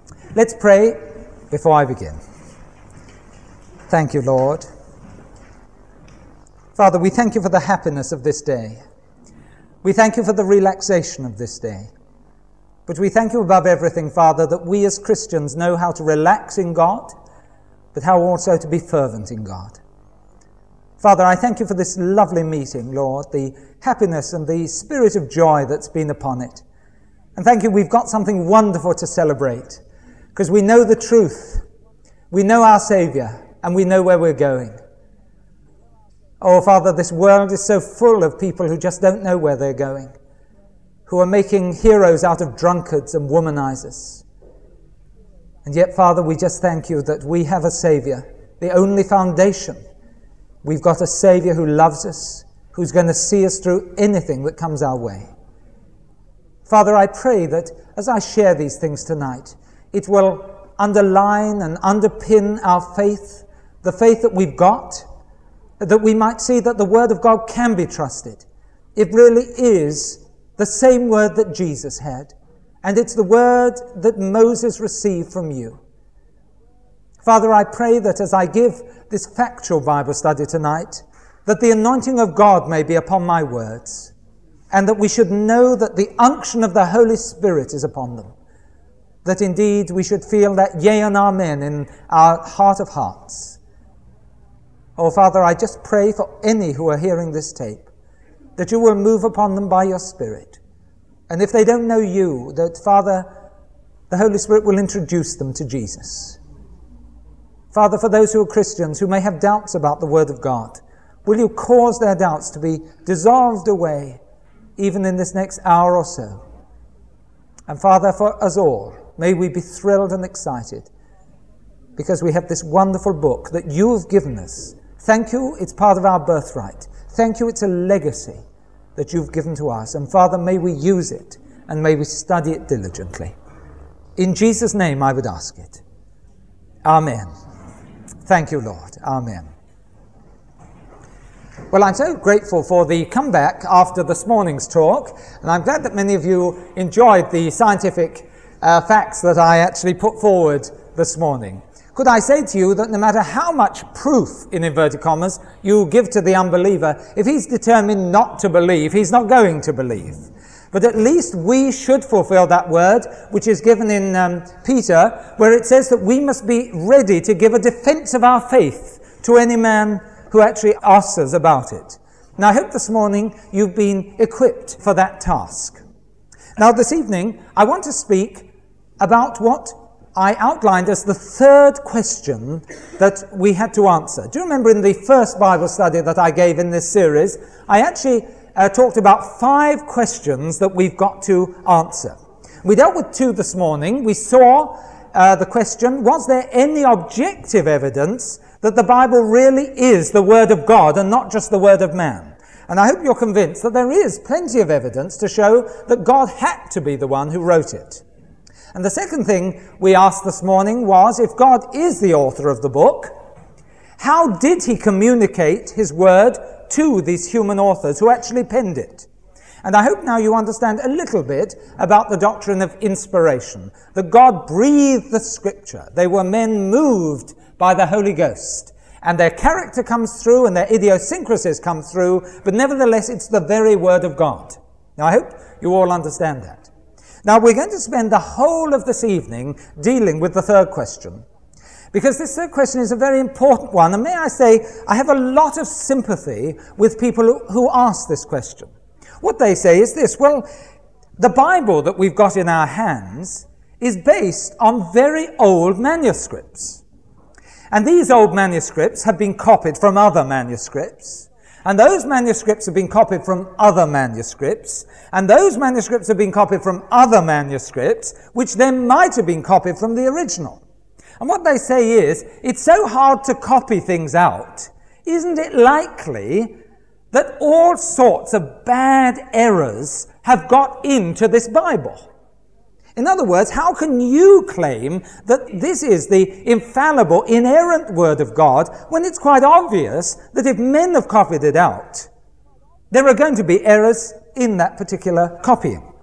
Let's pray before I begin. Thank you, Lord. Father, we thank you for the happiness of this day. We thank you for the relaxation of this day. But we thank you above everything, Father, that we as Christians know how to relax in God, but how also to be fervent in God. Father, I thank you for this lovely meeting, Lord, the happiness and the spirit of joy that's been upon it. And thank you, we've got something wonderful to celebrate, because we know the truth, we know our Saviour, and we know where we're going. Oh, Father, this world is so full of people who just don't know where they're going, who are making heroes out of drunkards and womanizers. And yet, Father, we just thank you that we have a Saviour, the only foundation. We've got a Saviour who loves us, who's going to see us through anything that comes our way. Father, I pray that as I share these things tonight, it will underline and underpin our faith, the faith that we've got, that we might see that the Word of God can be trusted. It really is the same Word that Jesus had, and it's the Word that Moses received from you. Father, I pray that as I give this factual Bible study tonight, that the anointing of God may be upon my words, and that we should know that the unction of the Holy Spirit is upon them, that indeed we should feel that yea and amen in our heart of hearts. Oh, Father, I just pray for any who are hearing this tape, that you will move upon them by your Spirit. And if they don't know you, that, Father, the Holy Spirit will introduce them to Jesus. Father, for those who are Christians who may have doubts about the Word of God, will you cause their doubts to be dissolved away, even in this next hour or so? And Father, for us all, may we be thrilled and excited, because we have this wonderful book that you have given us. Thank you, it's part of our birthright. Thank you, it's a legacy that you've given to us. And Father, may we use it, and may we study it diligently. In Jesus' name I would ask it. Amen. Thank you, Lord. Amen. Well, I'm so grateful for the comeback after this morning's talk, and I'm glad that many of you enjoyed the scientific facts that I actually put forward this morning. Could I say to you that no matter how much proof, in inverted commas, you give to the unbeliever, if he's determined not to believe, he's not going to believe. But at least we should fulfill that word, which is given in Peter, where it says that we must be ready to give a defense of our faith to any man who actually asks us about it. Now, I hope this morning you've been equipped for that task. Now, this evening, I want to speak about what I outlined as the third question that we had to answer. Do you remember in the first Bible study that I gave in this series, I actually talked about 5 questions that we've got to answer. We dealt with 2 this morning. We saw the question, was there any objective evidence that the Bible really is the Word of God and not just the Word of man? And I hope you're convinced that there is plenty of evidence to show that God had to be the one who wrote it. And the second thing we asked this morning was, if God is the author of the book, how did he communicate his word to these human authors who actually penned it? And I hope now you understand a little bit about the doctrine of inspiration, that God breathed the Scripture. They were men moved by the Holy Ghost, and their character comes through and their idiosyncrasies come through, but nevertheless it's the very word of God. Now I hope you all understand that. Now, we're going to spend the whole of this evening dealing with the third question, because this third question is a very important one. And may I say, I have a lot of sympathy with people who ask this question. What they say is this: well, the Bible that we've got in our hands is based on very old manuscripts. And these old manuscripts have been copied from other manuscripts. And those manuscripts have been copied from other manuscripts, and those manuscripts have been copied from other manuscripts, which then might have been copied from the original. And what they say is, it's so hard to copy things out, isn't it likely that all sorts of bad errors have got into this Bible? In other words, how can you claim that this is the infallible, inerrant Word of God when it's quite obvious that if men have copied it out, there are going to be errors in that particular copying?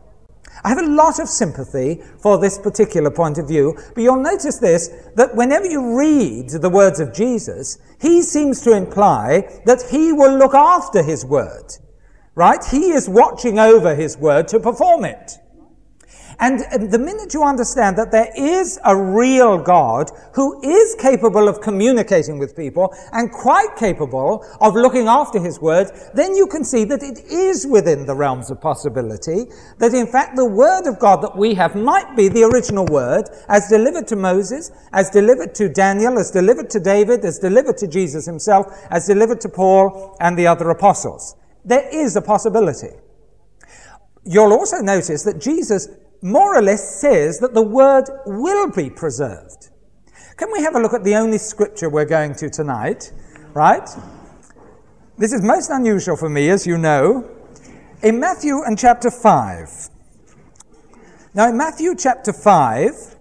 I have a lot of sympathy for this particular point of view, but you'll notice this, that whenever you read the words of Jesus, he seems to imply that he will look after his word, right? He is watching over his word to perform it. And the minute you understand that there is a real God who is capable of communicating with people and quite capable of looking after his word, then you can see that it is within the realms of possibility, that in fact the word of God that we have might be the original word as delivered to Moses, as delivered to Daniel, as delivered to David, as delivered to Jesus himself, as delivered to Paul and the other apostles. There is a possibility. You'll also notice that Jesus more or less says that the word will be preserved. Can we have a look at the only scripture we're going to tonight, right? This is most unusual for me, as you know. In Matthew and chapter 5. Now, in Matthew chapter 5,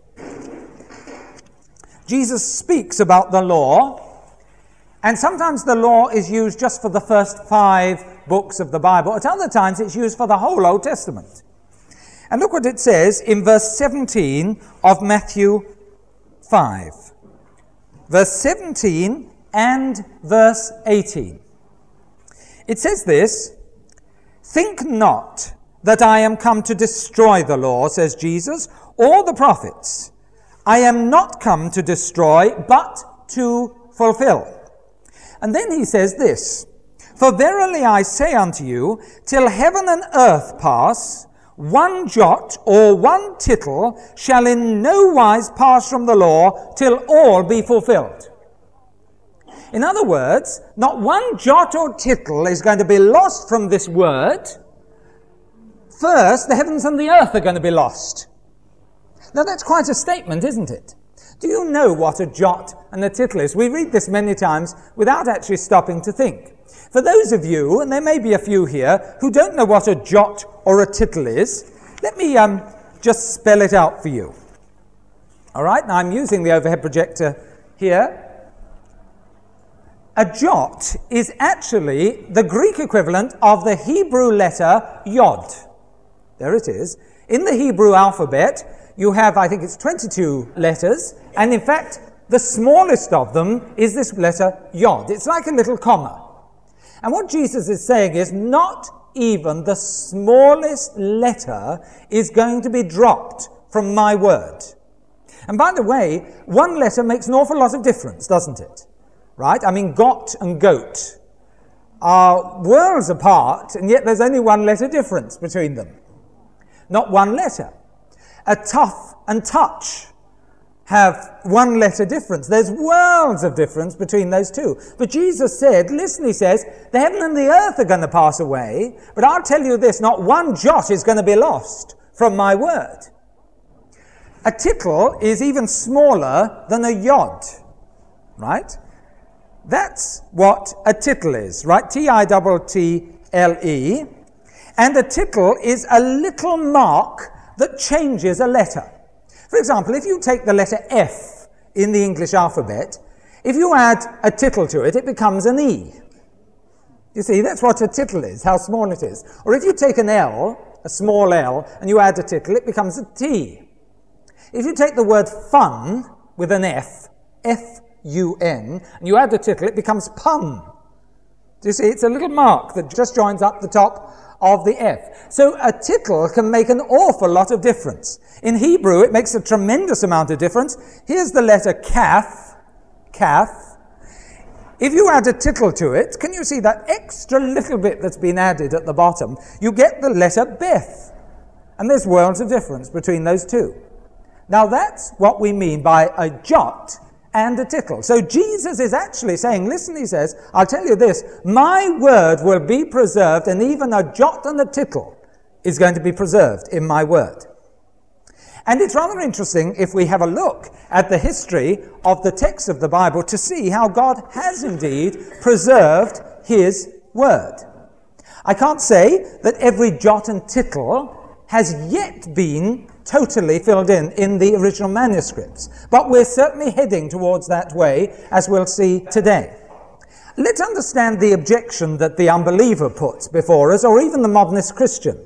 Jesus speaks about the law, and sometimes the law is used just for the first 5 books of the Bible. At other times, it's used for the whole Old Testament. And look what it says in verse 17 of Matthew 5. Verse 17 and verse 18. It says this, "Think not that I am come to destroy the law, says Jesus, or the prophets. I am not come to destroy, but to fulfill." And then he says this, "For verily I say unto you, till heaven and earth pass, one jot or one tittle shall in no wise pass from the law till all be fulfilled." In other words, not one jot or tittle is going to be lost from this word. First, the heavens and the earth are going to be lost. Now that's quite a statement, isn't it? Do you know what a jot and a tittle is? We read this many times without actually stopping to think. For those of you, and there may be a few here, who don't know what a jot or a tittle is, let me just spell it out for you. All right, now I'm using the overhead projector here. A jot is actually the Greek equivalent of the Hebrew letter Yod. There it is. In the Hebrew alphabet, you have, I think it's 22 letters, and in fact, the smallest of them is this letter Yod. It's like a little comma. And what Jesus is saying is not even the smallest letter is going to be dropped from my word. And by the way, one letter makes an awful lot of difference, doesn't it? Right? I mean, got and goat are worlds apart, and yet there's only one letter difference between them. Not one letter. A tough and touch have one letter difference. There's worlds of difference between those two. But Jesus said, listen, he says, the heaven and the earth are going to pass away, but I'll tell you this, not one jot is going to be lost from my word. A tittle is even smaller than a yod, right? That's what a tittle is, right? T-I-T-T-L-E. And a tittle is a little mark that changes a letter. For example, if you take the letter F in the English alphabet, if you add a tittle to it, it becomes an E. You see, that's what a tittle is, how small it is. Or if you take an L, a small L, and you add a tittle, it becomes a T. If you take the word fun with an F, F-U-N, and you add a tittle, it becomes pun. Do you see? It's a little mark that just joins up the top of the F. So a tittle can make an awful lot of difference. In Hebrew, it makes a tremendous amount of difference. Here's the letter kaf, kaf. If you add a tittle to it, can you see that extra little bit that's been added at the bottom? You get the letter beth. And there's worlds of difference between those two. Now that's what we mean by a jot and a tittle. So Jesus is actually saying, listen, he says, I'll tell you this, my word will be preserved, and even a jot and a tittle is going to be preserved in my word. And it's rather interesting if we have a look at the history of the text of the Bible to see how God has indeed preserved his word. I can't say that every jot and tittle has yet been totally filled in the original manuscripts. But we're certainly heading towards that way, as we'll see today. Let's understand the objection that the unbeliever puts before us, or even the modernist Christian.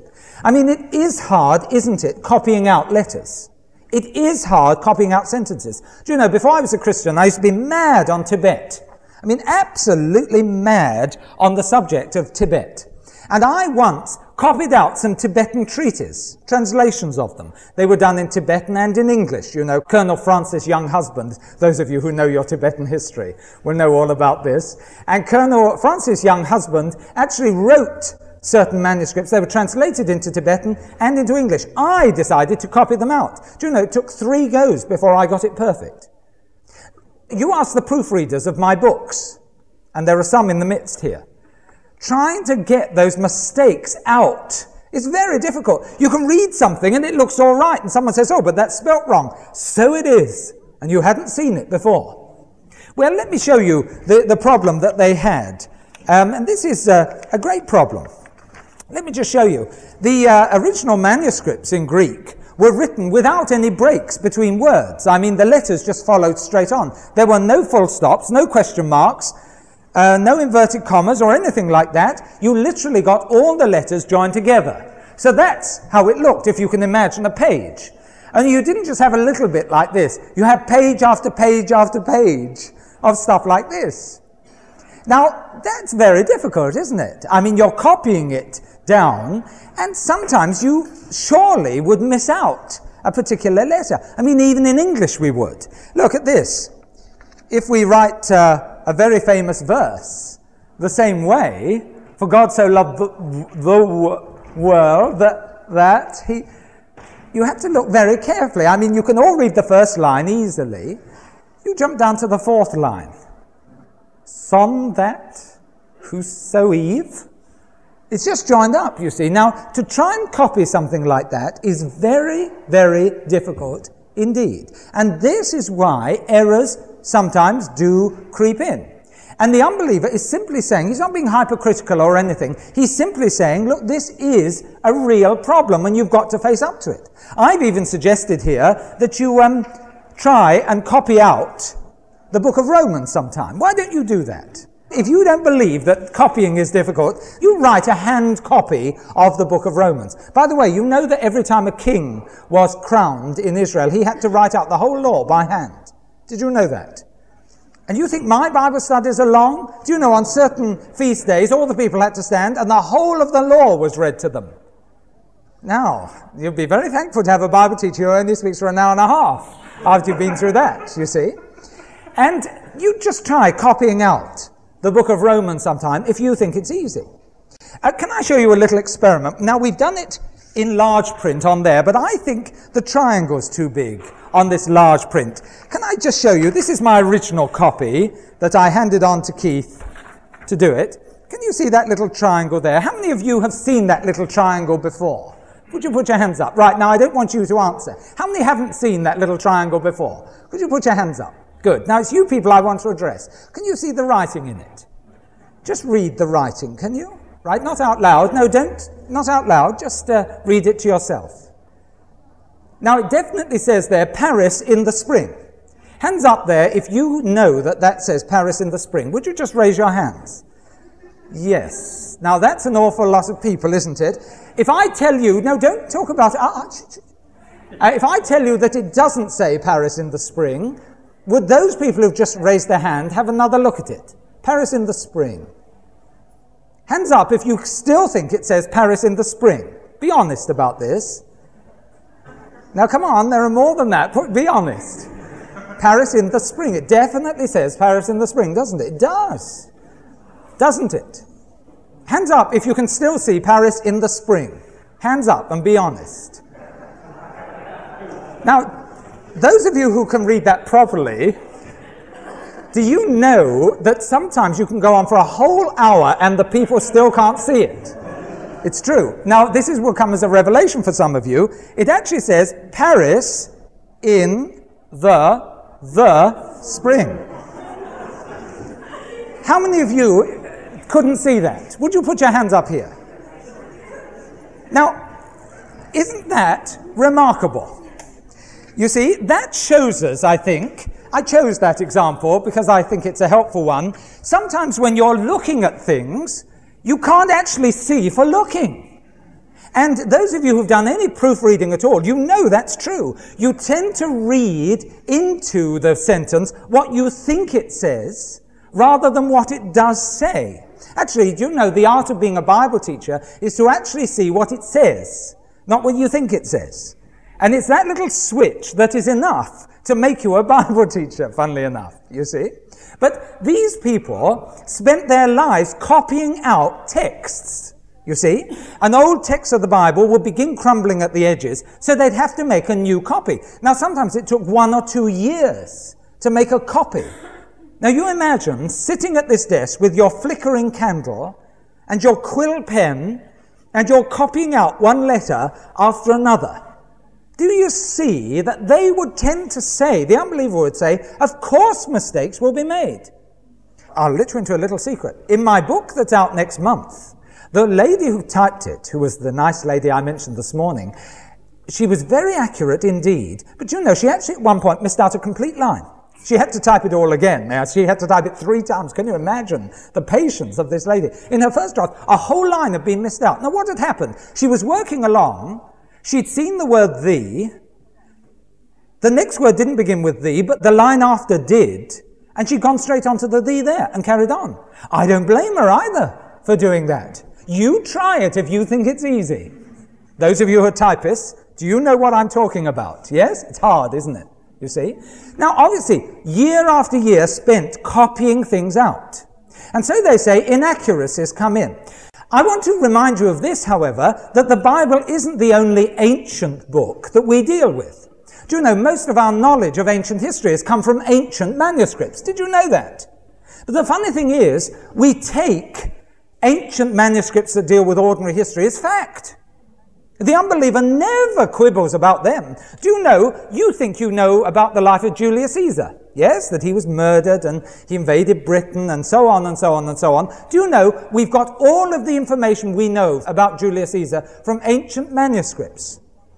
I mean, it is hard, isn't it, copying out letters? It is hard copying out sentences. Do you know, before I was a Christian, I used to be mad on Tibet. I mean, absolutely mad on the subject of Tibet. And I once copied out some Tibetan treatises, translations of them. They were done in Tibetan and in English. You know, Colonel Francis Younghusband, those of you who know your Tibetan history will know all about this. And Colonel Francis Younghusband actually wrote certain manuscripts. They were translated into Tibetan and into English. I decided to copy them out. Do you know, it took 3 goes before I got it perfect. You ask the proofreaders of my books, and there are some in the midst here. Trying to get those mistakes out is very difficult. You can read something and it looks all right, and someone says, oh, but that's spelt wrong. So it is, and you hadn't seen it before. Well, let me show you the problem that they had. And this is a great problem. Let me just show you. The original manuscripts in Greek were written without any breaks between words. I mean, the letters just followed straight on. There were no full stops, no question marks, no inverted commas or anything like that. You literally got all the letters joined together. So that's how it looked, if you can imagine a page. And you didn't just have a little bit like this. You had page after page after page of stuff like this. Now, that's very difficult, isn't it? I mean, you're copying it down, and sometimes you surely would miss out a particular letter. I mean, even in English we would. Look at this. If we write a very famous verse the same way, for God so loved the world that he... You have to look very carefully. I mean, you can all read the first line easily. You jump down to the 4th line. Son that, whosoever. It's just joined up, you see. Now, to try and copy something like that is very, very difficult indeed. And this is why errors sometimes do creep in. And the unbeliever is simply saying, he's not being hypercritical or anything, he's simply saying, look, this is a real problem and you've got to face up to it. I've even suggested here that you try and copy out the book of Romans sometime. Why don't you do that? If you don't believe that copying is difficult, you write a hand copy of the book of Romans. By the way, you know that every time a king was crowned in Israel, he had to write out the whole law by hand. Did you know that? And you think my Bible studies are long? Do you know on certain feast days, all the people had to stand and the whole of the law was read to them? Now, you'll be very thankful to have a Bible teacher who only speaks for an hour and a half after you've been through that, you see. And you just try copying out the book of Romans sometime if you think it's easy. Can I show you a little experiment? Now, we've done it in large print on there, but I think the triangle's too big on this large print. Can I just show you? This is my original copy that I handed on to Keith to do it. Can you see that little triangle there? How many of you have seen that little triangle before? Would you put your hands up? Right, now I don't want you to answer. How many haven't seen that little triangle before? Could you put your hands up? Good. Now it's you people I want to address. Can you see the writing in it? Just read the writing, can you? Right, not out loud. No, don't. Not out loud. Just read it to yourself. Now it definitely says there, Paris in the spring. Hands up there if you know that that says Paris in the spring. Would you just raise your hands? Yes. Now that's an awful lot of people, isn't it? If I tell you, no, don't talk about it. If I tell you that it doesn't say Paris in the spring, would those people who've just raised their hand have another look at it? Paris in the spring. Hands up if you still think it says Paris in the spring. Be honest about this. Now come on, there are more than that. Be honest. Paris in the spring. It definitely says Paris in the spring, doesn't it? It does. Doesn't it? Hands up if you can still see Paris in the spring. Hands up and be honest. Now, those of you who can read that properly, do you know that sometimes you can go on for a whole hour and the people still can't see it? It's true. Now, this will come as a revelation for some of you. It actually says Paris in the spring. How many of you couldn't see that? Would you put your hands up here? Now, isn't that remarkable? You see, that shows us, I think, I chose that example because I think it's a helpful one. Sometimes when you're looking at things, you can't actually see for looking. And those of you who've done any proofreading at all, you know that's true. You tend to read into the sentence what you think it says rather than what it does say. Actually, do you know the art of being a Bible teacher is to actually see what it says, not what you think it says. And it's that little switch that is enough to make you a Bible teacher, funnily enough, you see. But these people spent their lives copying out texts. You see, an old text of the Bible would begin crumbling at the edges, so they'd have to make a new copy. Now, sometimes it took 1 or 2 years to make a copy. Now, you imagine sitting at this desk with your flickering candle and your quill pen, and you're copying out one letter after another. Do you see that they would tend to say, the unbeliever would say, of course mistakes will be made. I'll let you into a little secret. In my book that's out next month, the lady who typed it, who was the nice lady I mentioned this morning, she was very accurate indeed. But you know, she actually at one point missed out a complete line. She had to type it all again. Now, she had to type it 3 times. Can you imagine the patience of this lady? In her first draft, a whole line had been missed out. Now, what had happened? She was working along. She'd seen the word "thee." The next word didn't begin with "thee," but the line after did. And she'd gone straight onto the "thee" there and carried on. I don't blame her either for doing that. You try it if you think it's easy. Those of you who are typists, do you know what I'm talking about? Yes? It's hard, isn't it? You see? Now, obviously, year after year spent copying things out. And so they say inaccuracies come in. I want to remind you of this, however, that the Bible isn't the only ancient book that we deal with. Do you know, most of our knowledge of ancient history has come from ancient manuscripts. Did you know that? But the funny thing is, we take ancient manuscripts that deal with ordinary history as fact. The unbeliever never quibbles about them. Do you know, you think you know about the life of Julius Caesar. Yes, that he was murdered and he invaded Britain and so on and so on and so on. Do you know, we've got all of the information we know about Julius Caesar from ancient manuscripts.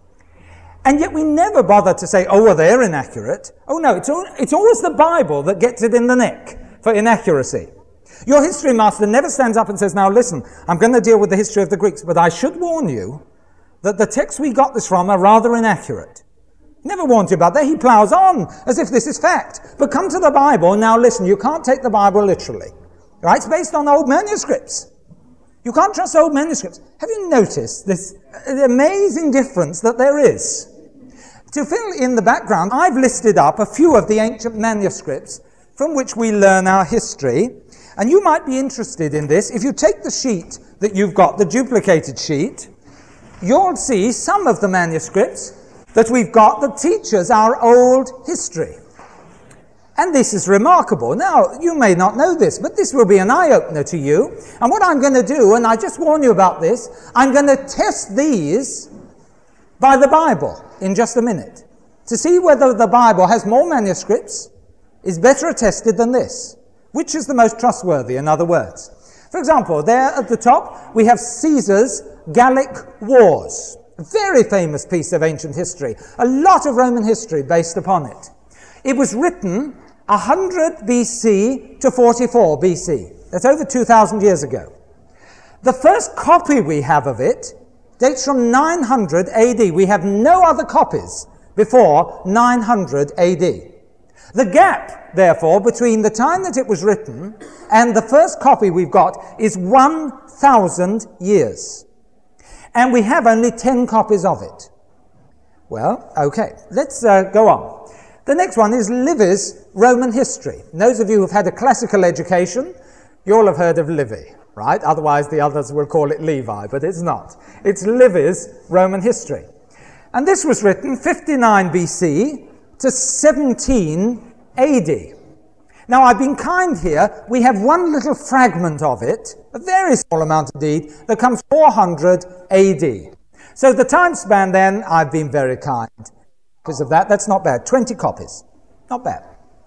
And yet we never bother to say, oh, well, they're inaccurate. Oh, no, it's always the Bible that gets it in the neck for inaccuracy. Your history master never stands up and says, now listen, I'm going to deal with the history of the Greeks, but I should warn you that the texts we got this from are rather inaccurate. Never warned you about that. He plows on as if this is fact. But come to the Bible, now listen, you can't take the Bible literally. Right? It's based on old manuscripts. You can't trust old manuscripts. Have you noticed this amazing difference that there is? To fill in the background, I've listed up a few of the ancient manuscripts from which we learn our history. And you might be interested in this. If you take the sheet that you've got, the duplicated sheet, you'll see some of the manuscripts that we've got that teaches our old history. And this is remarkable. Now, you may not know this, but this will be an eye-opener to you. And what I'm going to do, and I just warn you about this, I'm going to test these by the Bible in just a minute to see whether the Bible has more manuscripts, is better attested than this. Which is the most trustworthy, in other words? For example, there at the top, we have Caesar's Gallic Wars. A very famous piece of ancient history. A lot of Roman history based upon it. It was written 100 BC to 44 BC. That's over 2,000 years ago. The first copy we have of it dates from 900 AD. We have no other copies before 900 AD. The gap, therefore, between the time that it was written and the first copy we've got is 1,000 years. And we have only 10 copies of it. Well, okay, let's go on. The next one is Livy's Roman history. Those of you who've had a classical education, you all have heard of Livy, right? Otherwise the others will call it Levi, but it's not. It's Livy's Roman history. And this was written 59 BC to 17 AD. Now, I've been kind here. We have one little fragment of it, a very small amount indeed, that comes 400 AD. So the time span then, I've been very kind. Because of that, that's not bad. 20 copies. Not bad.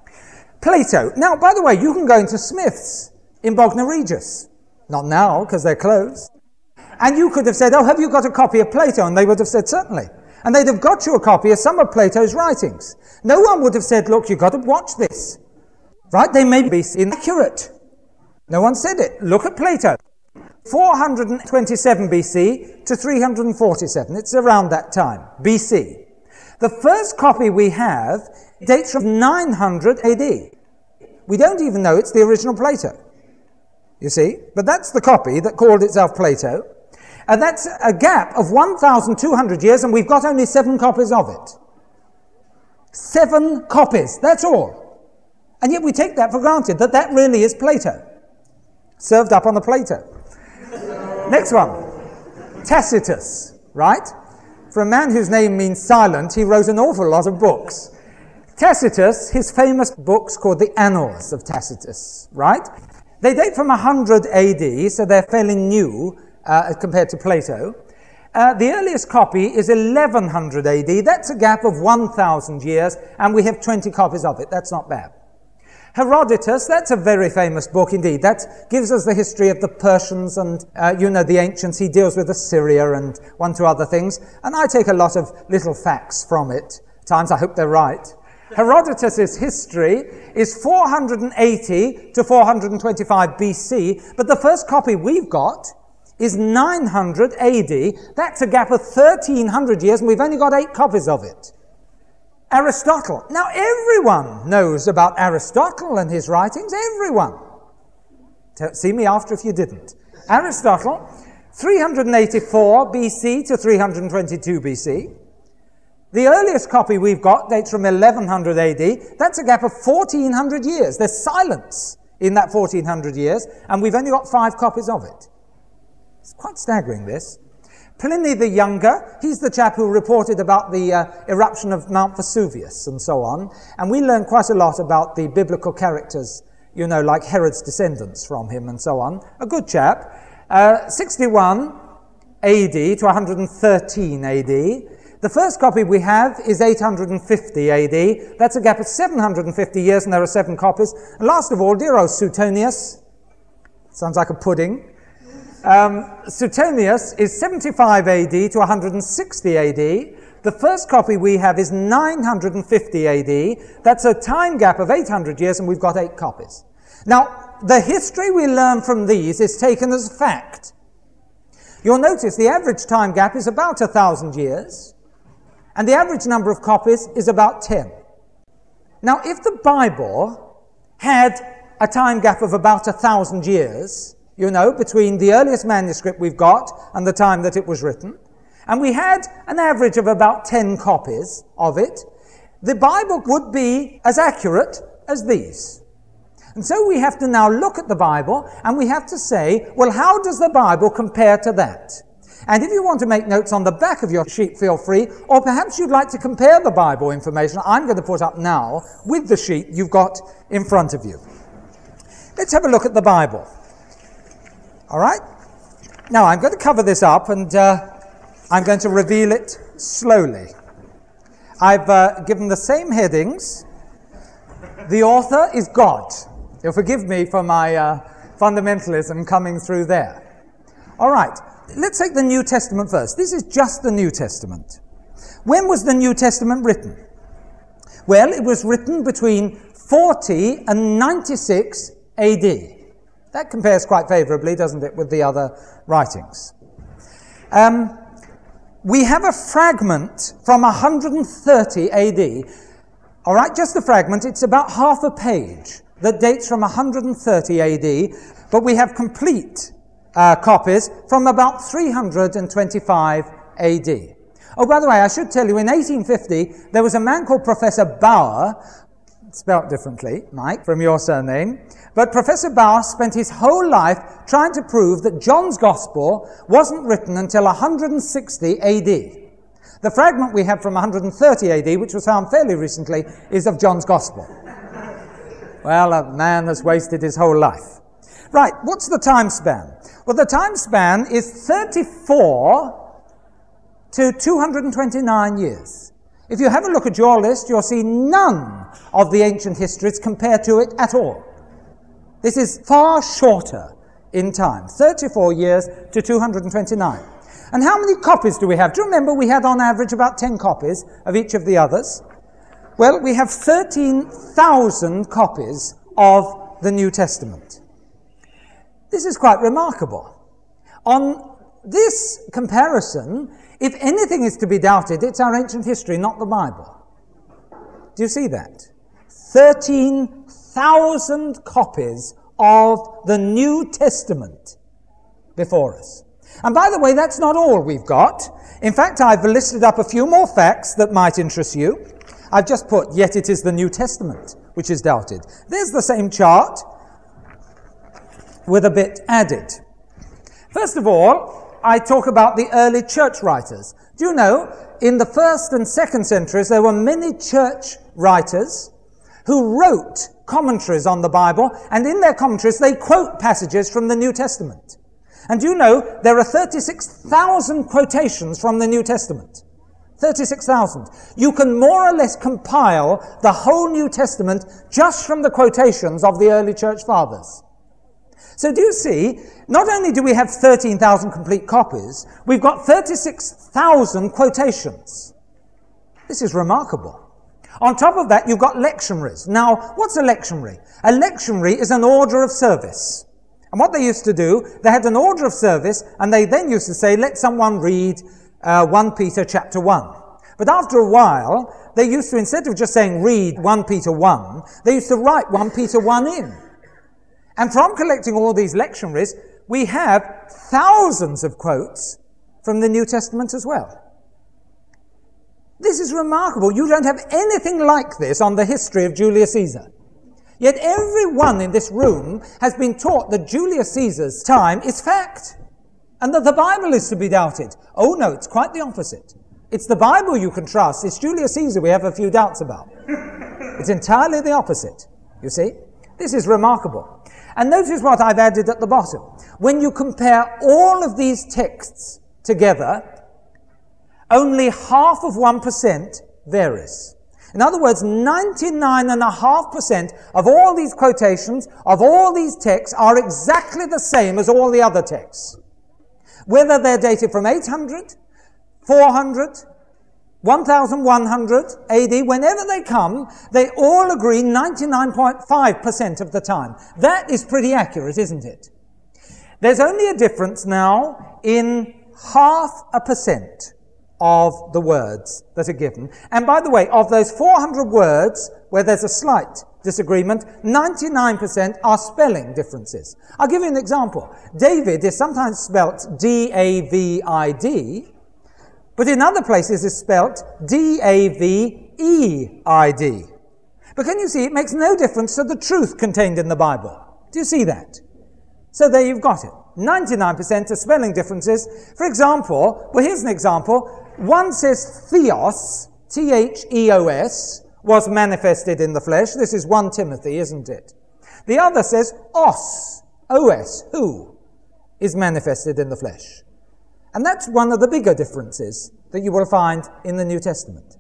Plato. Now, by the way, you can go into Smith's in Bognor Regis. Not now, because they're closed. And you could have said, oh, have you got a copy of Plato? And they would have said, certainly. And they'd have got you a copy of some of Plato's writings. No one would have said, look, you've got to watch this. Right? They may be inaccurate. No one said it. Look at Plato. 427 BC to 347. It's around that time, BC. The first copy we have dates from 900 AD. We don't even know it's the original Plato, you see. But that's the copy that called itself Plato. And that's a gap of 1,200 years, and we've got only 7 copies of it. 7 copies, that's all. And yet we take that for granted, that that really is Plato. Served up on the Plato. Next one. Tacitus, right? For a man whose name means silent, he wrote an awful lot of books. Tacitus, his famous books called the Annals of Tacitus, right? They date from 100 AD, so they're fairly new compared to Plato. The earliest copy is 1100 AD. That's a gap of 1,000 years, and we have 20 copies of it. That's not bad. Herodotus, that's a very famous book indeed. That gives us the history of the Persians and, the ancients. He deals with Assyria and one, two other things. And I take a lot of little facts from it. At times I hope they're right. Herodotus' history is 480 to 425 BC, but the first copy we've got is 900 AD. That's a gap of 1,300 years, and we've only got 8 copies of it. Aristotle. Now, everyone knows about Aristotle and his writings. Everyone. See me after if you didn't. Aristotle, 384 BC to 322 BC. The earliest copy we've got dates from 1100 AD. That's a gap of 1,400 years. There's silence in that 1,400 years, and we've only got 5 copies of it. It's quite staggering, this. Pliny the Younger, he's the chap who reported about the eruption of Mount Vesuvius and so on. And we learn quite a lot about the biblical characters, like Herod's descendants from him and so on. A good chap. 61 AD to 113 AD. The first copy we have is 850 AD. That's a gap of 750 years, and there are 7 copies. And last of all, dear old Suetonius. Sounds like a pudding. Suetonius is 75 AD to 160 AD. The first copy we have is 950 AD. That's a time gap of 800 years, and we've got 8 copies. Now, the history we learn from these is taken as fact. You'll notice the average time gap is about 1,000 years, and the average number of copies is about 10. Now, if the Bible had a time gap of about 1,000 years, between the earliest manuscript we've got and the time that it was written, and we had an average of about 10 copies of it, the Bible would be as accurate as these. And so we have to now look at the Bible, and we have to say, well, how does the Bible compare to that? And if you want to make notes on the back of your sheet, feel free, or perhaps you'd like to compare the Bible information I'm going to put up now with the sheet you've got in front of you. Let's have a look at the Bible. All right? Now, I'm going to cover this up, and I'm going to reveal it slowly. I've given the same headings. The author is God. You'll forgive me for my fundamentalism coming through there. All right. Let's take the New Testament first. This is just the New Testament. When was the New Testament written? Well, it was written between 40 and 96 AD. That compares quite favorably, doesn't it, with the other writings. We have a fragment from 130 AD. All right, just a fragment. It's about half a page that dates from 130 AD, but we have complete copies from about 325 AD. Oh, by the way, I should tell you, in 1850, there was a man called Professor Bauer, spelt differently, Mike, from your surname. But Professor Bauer spent his whole life trying to prove that John's Gospel wasn't written until 160 AD. The fragment we have from 130 AD, which was found fairly recently, is of John's Gospel. Well, a man has wasted his whole life. Right, what's the time span? Well, the time span is 34 to 229 years. If you have a look at your list, you'll see none of the ancient histories compared to it at all. This is far shorter in time, 34 years to 229. And how many copies do we have? Do you remember we had on average about 10 copies of each of the others? Well, we have 13,000 copies of the New Testament. This is quite remarkable. On this comparison, if anything is to be doubted, it's our ancient history, not the Bible. Do you see that? 13,000 copies of the New Testament before us. And by the way, that's not all we've got. In fact, I've listed up a few more facts that might interest you. I've just put, yet it is the New Testament which is doubted. There's the same chart with a bit added. First of all, I talk about the early church writers. Do you know, in the 1st and 2nd centuries, there were many church writers who wrote commentaries on the Bible, and in their commentaries they quote passages from the New Testament. And you know, there are 36,000 quotations from the New Testament. 36,000. You can more or less compile the whole New Testament just from the quotations of the early church fathers. So do you see, not only do we have 13,000 complete copies, we've got 36,000 quotations. This is remarkable. On top of that, you've got lectionaries. Now, what's a lectionary? A lectionary is an order of service. And what they used to do, they had an order of service, and they then used to say, let someone read 1 Peter chapter 1. But after a while, they used to, instead of just saying read 1 Peter 1, they used to write 1 Peter 1 in. And from collecting all these lectionaries, we have thousands of quotes from the New Testament as well. This is remarkable. You don't have anything like this on the history of Julius Caesar. Yet everyone in this room has been taught that Julius Caesar's time is fact, and that the Bible is to be doubted. Oh no, it's quite the opposite. It's the Bible you can trust. It's Julius Caesar we have a few doubts about. It's entirely the opposite, you see. This is remarkable. And notice what I've added at the bottom. When you compare all of these texts together, only half of 1% varies. In other words, 99.5% of all these quotations, of all these texts, are exactly the same as all the other texts. Whether they're dated from 800, 400, 1100 AD, whenever they come, they all agree 99.5% of the time. That is pretty accurate, isn't it? There's only a difference now in 0.5% of the words that are given. And by the way, of those 400 words where there's a slight disagreement, 99% are spelling differences. I'll give you an example. David is sometimes spelt D-A-V-I-D, but in other places is spelt D-A-V-E-I-D. But can you see, it makes no difference to the truth contained in the Bible. Do you see that? So there you've got it. 99% are spelling differences. For example, well, here's an example. One says Theos, T-H-E-O-S, was manifested in the flesh. This is 1 Timothy, isn't it? The other says Os, O-S, who is manifested in the flesh. And that's one of the bigger differences that you will find in the New Testament.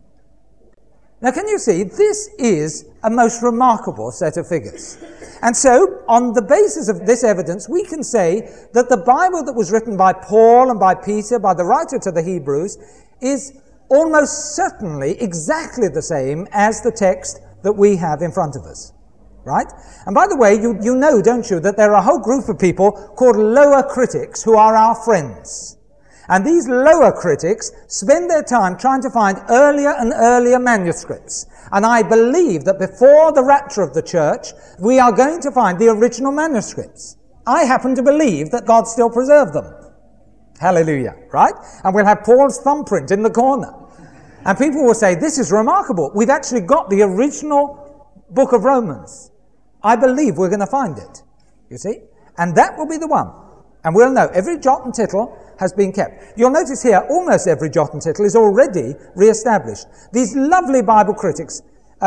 Now, can you see, this is a most remarkable set of figures. And so, on the basis of this evidence, we can say that the Bible that was written by Paul and by Peter, by the writer to the Hebrews, is almost certainly exactly the same as the text that we have in front of us. Right? And by the way, you know, don't you, that there are a whole group of people called lower critics who are our friends. And these lower critics spend their time trying to find earlier and earlier manuscripts. And I believe that before the rapture of the church, we are going to find the original manuscripts. I happen to believe that God still preserved them. Hallelujah, right? And we'll have Paul's thumbprint in the corner. And people will say, this is remarkable. We've actually got the original book of Romans. I believe we're going to find it, you see? And that will be the one. And we'll know every jot and tittle has been kept. You'll notice here, almost every jot and tittle is already re-established. These lovely Bible critics,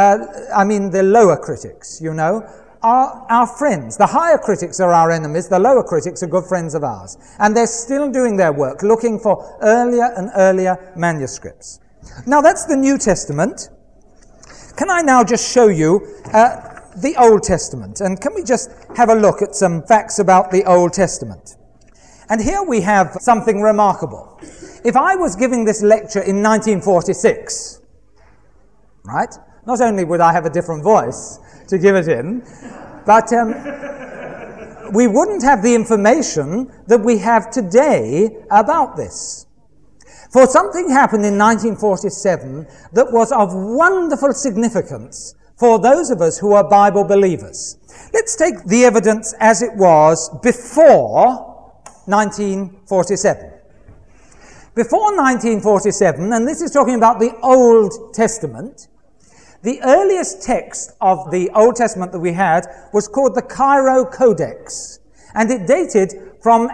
the lower critics, you know, are our friends. The higher critics are our enemies. The lower critics are good friends of ours. And they're still doing their work, looking for earlier and earlier manuscripts. Now, that's the New Testament. Can I now just show you the Old Testament? And can we just have a look at some facts about the Old Testament? And here we have something remarkable. If I was giving this lecture in 1946, right, not only would I have a different voice to give it in, but we wouldn't have the information that we have today about this. For something happened in 1947 that was of wonderful significance for those of us who are Bible believers. Let's take the evidence as it was before 1947. Before 1947, and this is talking about the Old Testament, the earliest text of the Old Testament that we had was called the Cairo Codex, and it dated from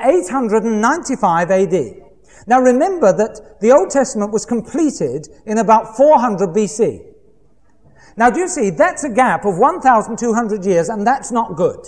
895 AD. Now remember that the Old Testament was completed in about 400 BC. Now do you see, that's a gap of 1,200 years, and that's not good.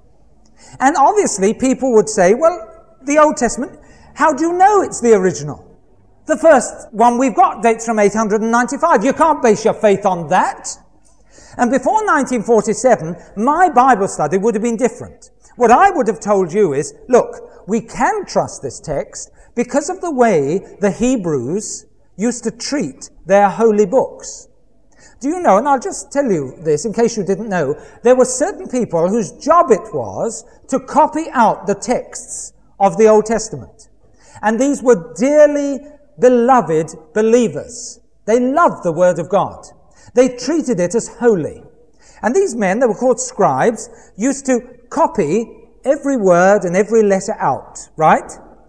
And obviously people would say, well, the Old Testament, how do you know it's the original? The first one we've got dates from 895. You can't base your faith on that. And before 1947, my Bible study would have been different. What I would have told you is, look, we can trust this text because of the way the Hebrews used to treat their holy books. Do you know, and I'll just tell you this in case you didn't know, there were certain people whose job it was to copy out the texts of the Old Testament. And these were dearly beloved believers. They loved the Word of God. They treated it as holy. And these men, they were called scribes, used to copy every word and every letter out, right?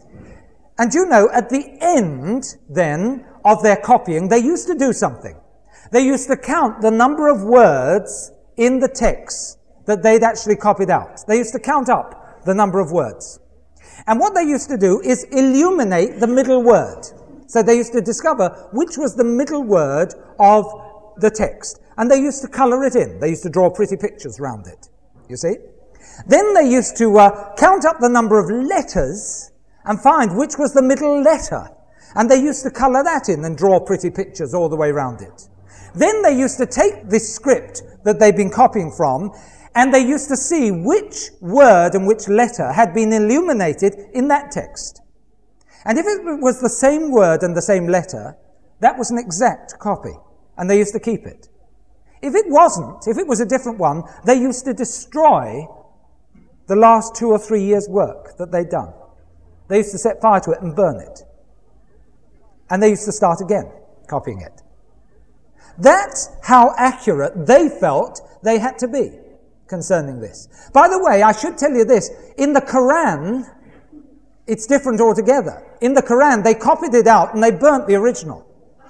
And you know, at the end, then, of their copying, they used to do something. They used to count the number of words in the text that they'd actually copied out. They used to count up the number of words. And what they used to do is illuminate the middle word. So they used to discover which was the middle word of the text. And they used to colour it in. They used to draw pretty pictures around it. You see? Then they used to count up the number of letters and find which was the middle letter. And they used to colour that in and draw pretty pictures all the way around it. Then they used to take this script that they'd been copying from, and they used to see which word and which letter had been illuminated in that text. And if it was the same word and the same letter, that was an exact copy, and they used to keep it. If it wasn't, if it was a different one, they used to destroy the last 2 or 3 years' work that they'd done. They used to set fire to it and burn it. And they used to start again, copying it. That's how accurate they felt they had to be concerning this. By the way, I should tell you this. In the Quran, it's different altogether. In the Quran, they copied it out and they burnt the original,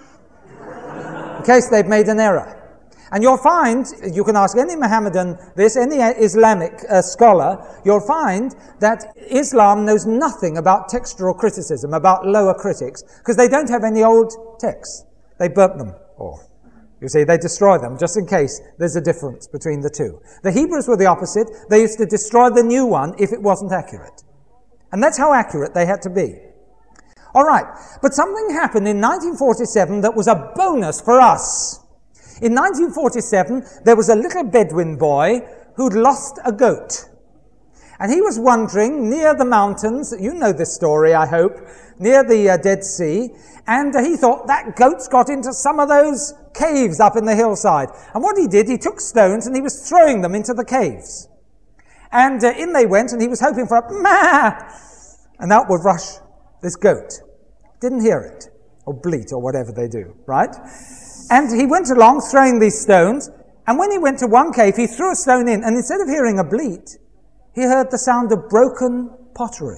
in case they'd made an error. And you'll find, you can ask any Mohammedan this, any Islamic scholar, you'll find that Islam knows nothing about textual criticism, about lower critics, because they don't have any old texts. They burnt them all. You see, they destroy them, just in case there's a difference between the two. The Hebrews were the opposite. They used to destroy the new one if it wasn't accurate. And that's how accurate they had to be. All right, but something happened in 1947 that was a bonus for us. In 1947, there was a little Bedouin boy who'd lost a goat. And he was wandering near the mountains, you know this story, I hope, near the Dead Sea, and he thought that goat's got into some of those caves up in the hillside. And what he did, he took stones and he was throwing them into the caves. And in they went, and he was hoping for a ma, and out would rush this goat. Didn't hear it, or bleat, or whatever they do, right? And he went along throwing these stones, and when he went to one cave, he threw a stone in, and instead of hearing a bleat, he heard the sound of broken pottery.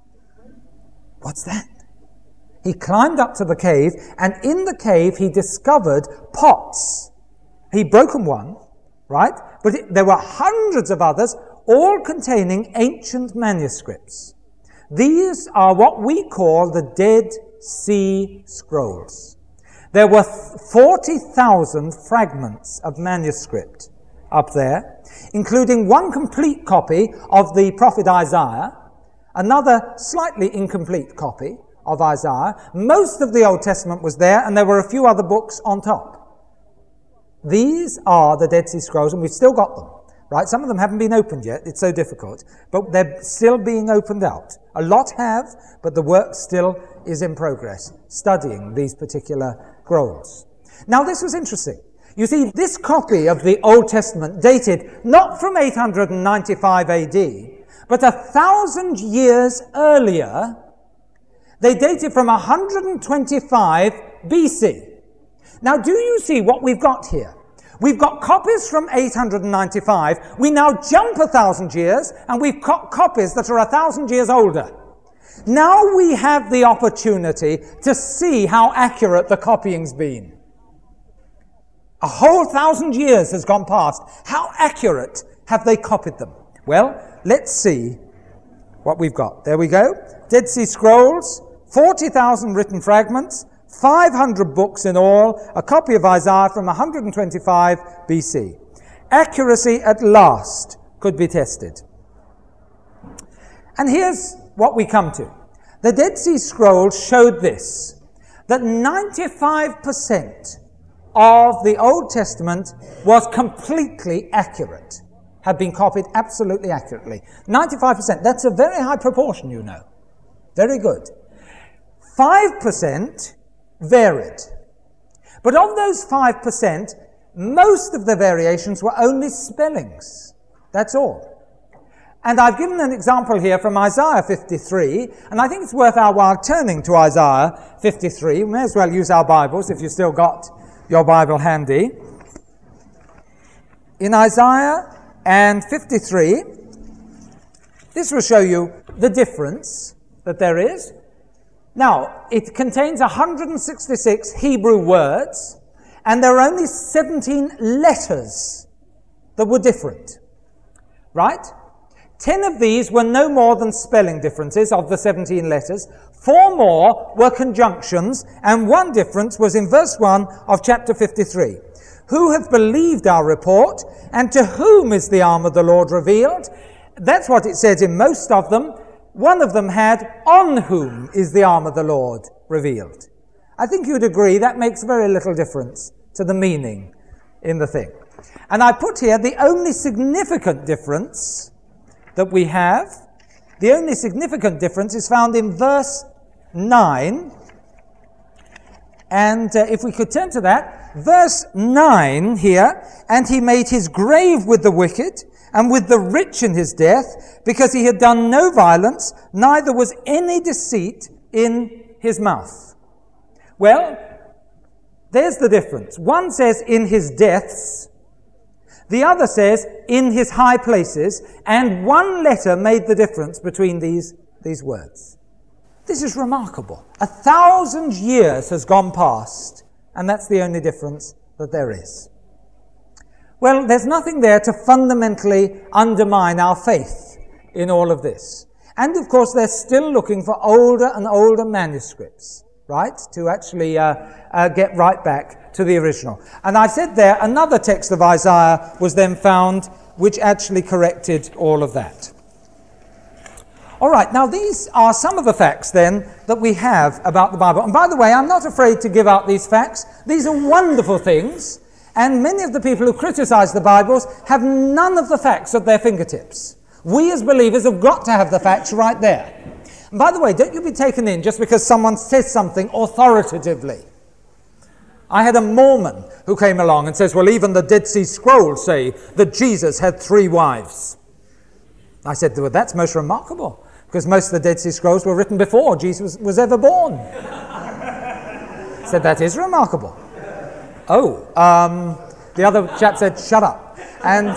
What's that? He climbed up to the cave, and in the cave he discovered pots. He'd broken one, right? But there were hundreds of others, all containing ancient manuscripts. These are what we call the Dead Sea Scrolls. There were 40,000 fragments of manuscript up there, including one complete copy of the prophet Isaiah, another slightly incomplete copy of Isaiah. Most of the Old Testament was there, and there were a few other books on top. These are the Dead Sea Scrolls, and we've still got them, right? Some of them haven't been opened yet. It's so difficult, but they're still being opened out. A lot have, but the work still is in progress, studying these particular scrolls. Now, this was interesting. You see, this copy of the Old Testament dated not from 895 AD, But 1,000 years earlier, they dated from 125 BC. Now, do you see what we've got here? We've got copies from 895. We now jump 1,000 years, and we've got copies that are 1,000 years older. Now we have the opportunity to see how accurate the copying's been. A whole 1,000 years has gone past. How accurate have they copied them? Well, let's see what we've got. There we go. Dead Sea Scrolls, 40,000 written fragments, 500 books in all, a copy of Isaiah from 125 BC. Accuracy at last could be tested. And here's what we come to. The Dead Sea Scrolls showed this, that 95% of the Old Testament was completely accurate, had been copied absolutely accurately. 95%, that's a very high proportion, you know. Very good. 5% varied. But of those 5%, most of the variations were only spellings. That's all. And I've given an example here from Isaiah 53, and I think it's worth our while turning to Isaiah 53. We may as well use our Bibles if you've still got your Bible handy. In Isaiah and 53, this will show you the difference that there is. Now, it contains 166 Hebrew words, and there are only 17 letters that were different. Right? 10 of these were no more than spelling differences of the 17 letters. 4 more were conjunctions, and 1 difference was in verse 1 of chapter 53. Who hath believed our report, and to whom is the arm of the Lord revealed? That's what it says in most of them. One of them had, on whom is the arm of the Lord revealed? I think you'd agree that makes very little difference to the meaning in the thing. And I put here the only significant difference that we have. The only significant difference is found in verse 9. And if we could turn to that, verse 9 here, and he made his grave with the wicked, and with the rich in his death, because he had done no violence, neither was any deceit in his mouth. Well, there's the difference. One says in his deaths, the other says in his high places, and 1 letter made the difference between these words. This is remarkable. 1,000 years has gone past, and that's the only difference that there is. Well, there's nothing there to fundamentally undermine our faith in all of this. And of course, they're still looking for older and older manuscripts, right, to actually get right back to the original. And I've said there, another text of Isaiah was then found which actually corrected all of that. All right, now these are some of the facts then that we have about the Bible. And by the way, I'm not afraid to give out these facts. These are wonderful things. And many of the people who criticize the Bibles have none of the facts at their fingertips. We as believers have got to have the facts right there. And by the way, don't you be taken in just because someone says something authoritatively. I had a Mormon who came along and says, well, even the Dead Sea Scrolls say that Jesus had 3 wives. I said, well, that's most remarkable, because most of the Dead Sea Scrolls were written before Jesus was ever born. I said, that is remarkable. Oh, the other chap said, shut up. And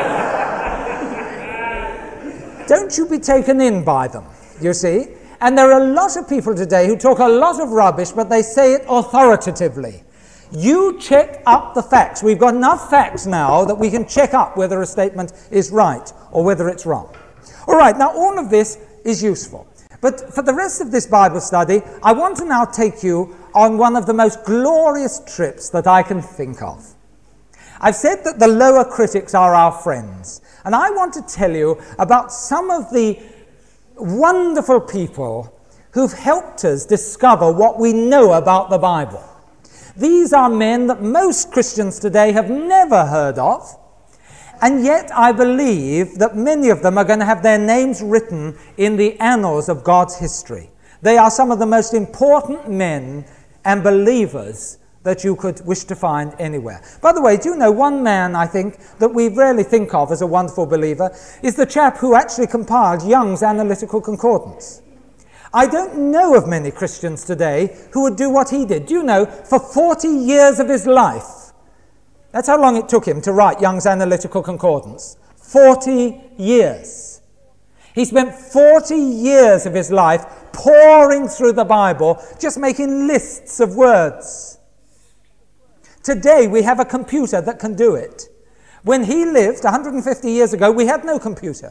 don't you be taken in by them, you see. And there are a lot of people today who talk a lot of rubbish, but they say it authoritatively. You check up the facts. We've got enough facts now that we can check up whether a statement is right or whether it's wrong. All right, now all of this is useful. But for the rest of this Bible study, I want to now take you on one of the most glorious trips that I can think of. I've said that the lower critics are our friends, and I want to tell you about some of the wonderful people who've helped us discover what we know about the Bible. These are men that most Christians today have never heard of, and yet I believe that many of them are going to have their names written in the annals of God's history. They are some of the most important men and believers that you could wish to find anywhere. By the way, do you know one man, I think, that we rarely think of as a wonderful believer is the chap who actually compiled Young's Analytical Concordance. I don't know of many Christians today who would do what he did. Do you know, for 40 years of his life, that's how long it took him to write Young's Analytical Concordance. 40 years. He spent 40 years of his life pouring through the Bible, just making lists of words. Today we have a computer that can do it. When he lived 150 years ago, we had no computer.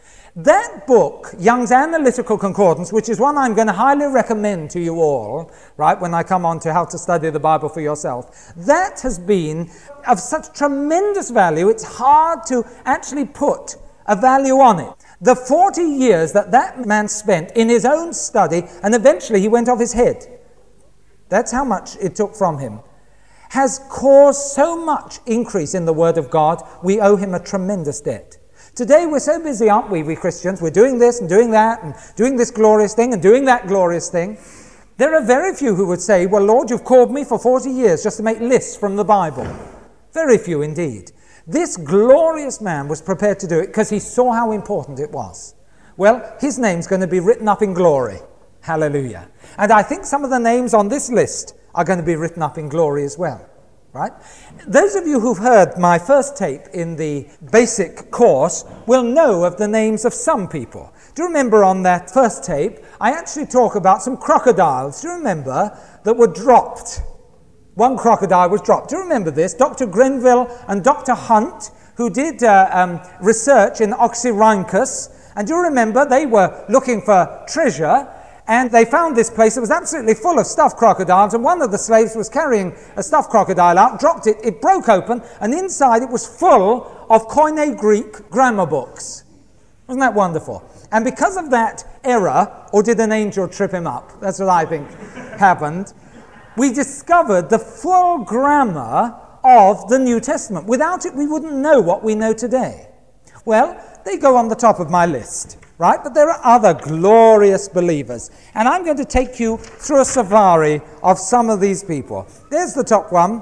That book, Young's Analytical Concordance, which is one I'm going to highly recommend to you all, right, when I come on to how to study the Bible for yourself, that has been of such tremendous value, it's hard to actually put a value on it. The 40 years that that man spent in his own study, and eventually he went off his head, that's how much it took from him, has caused so much increase in the Word of God, we owe him a tremendous debt. Today we're so busy, aren't we Christians? We're doing this and doing that and doing this glorious thing and doing that glorious thing. There are very few who would say, well, Lord, you've called me for 40 years just to make lists from the Bible. Very few indeed. This glorious man was prepared to do it because he saw how important it was. Well, his name's going to be written up in glory. Hallelujah. And I think some of the names on this list are going to be written up in glory as well. Right? Those of you who've heard my first tape in the basic course will know of the names of some people. Do you remember on that first tape, I actually talk about some crocodiles, do you remember, that were dropped? One crocodile was dropped. Do you remember this? Dr. Grenville and Dr. Hunt, who did research in Oxyrhynchus, and do you remember they were looking for treasure, and they found this place that was absolutely full of stuffed crocodiles, and one of the slaves was carrying a stuffed crocodile out, dropped it, it broke open, and inside it was full of Koine Greek grammar books. Wasn't that wonderful? And because of that error, or did an angel trip him up? That's what I think happened. We discovered the full grammar of the New Testament. Without it, we wouldn't know what we know today. Well, they go on the top of my list. Right? But there are other glorious believers. And I'm going to take you through a safari of some of these people. There's the top one.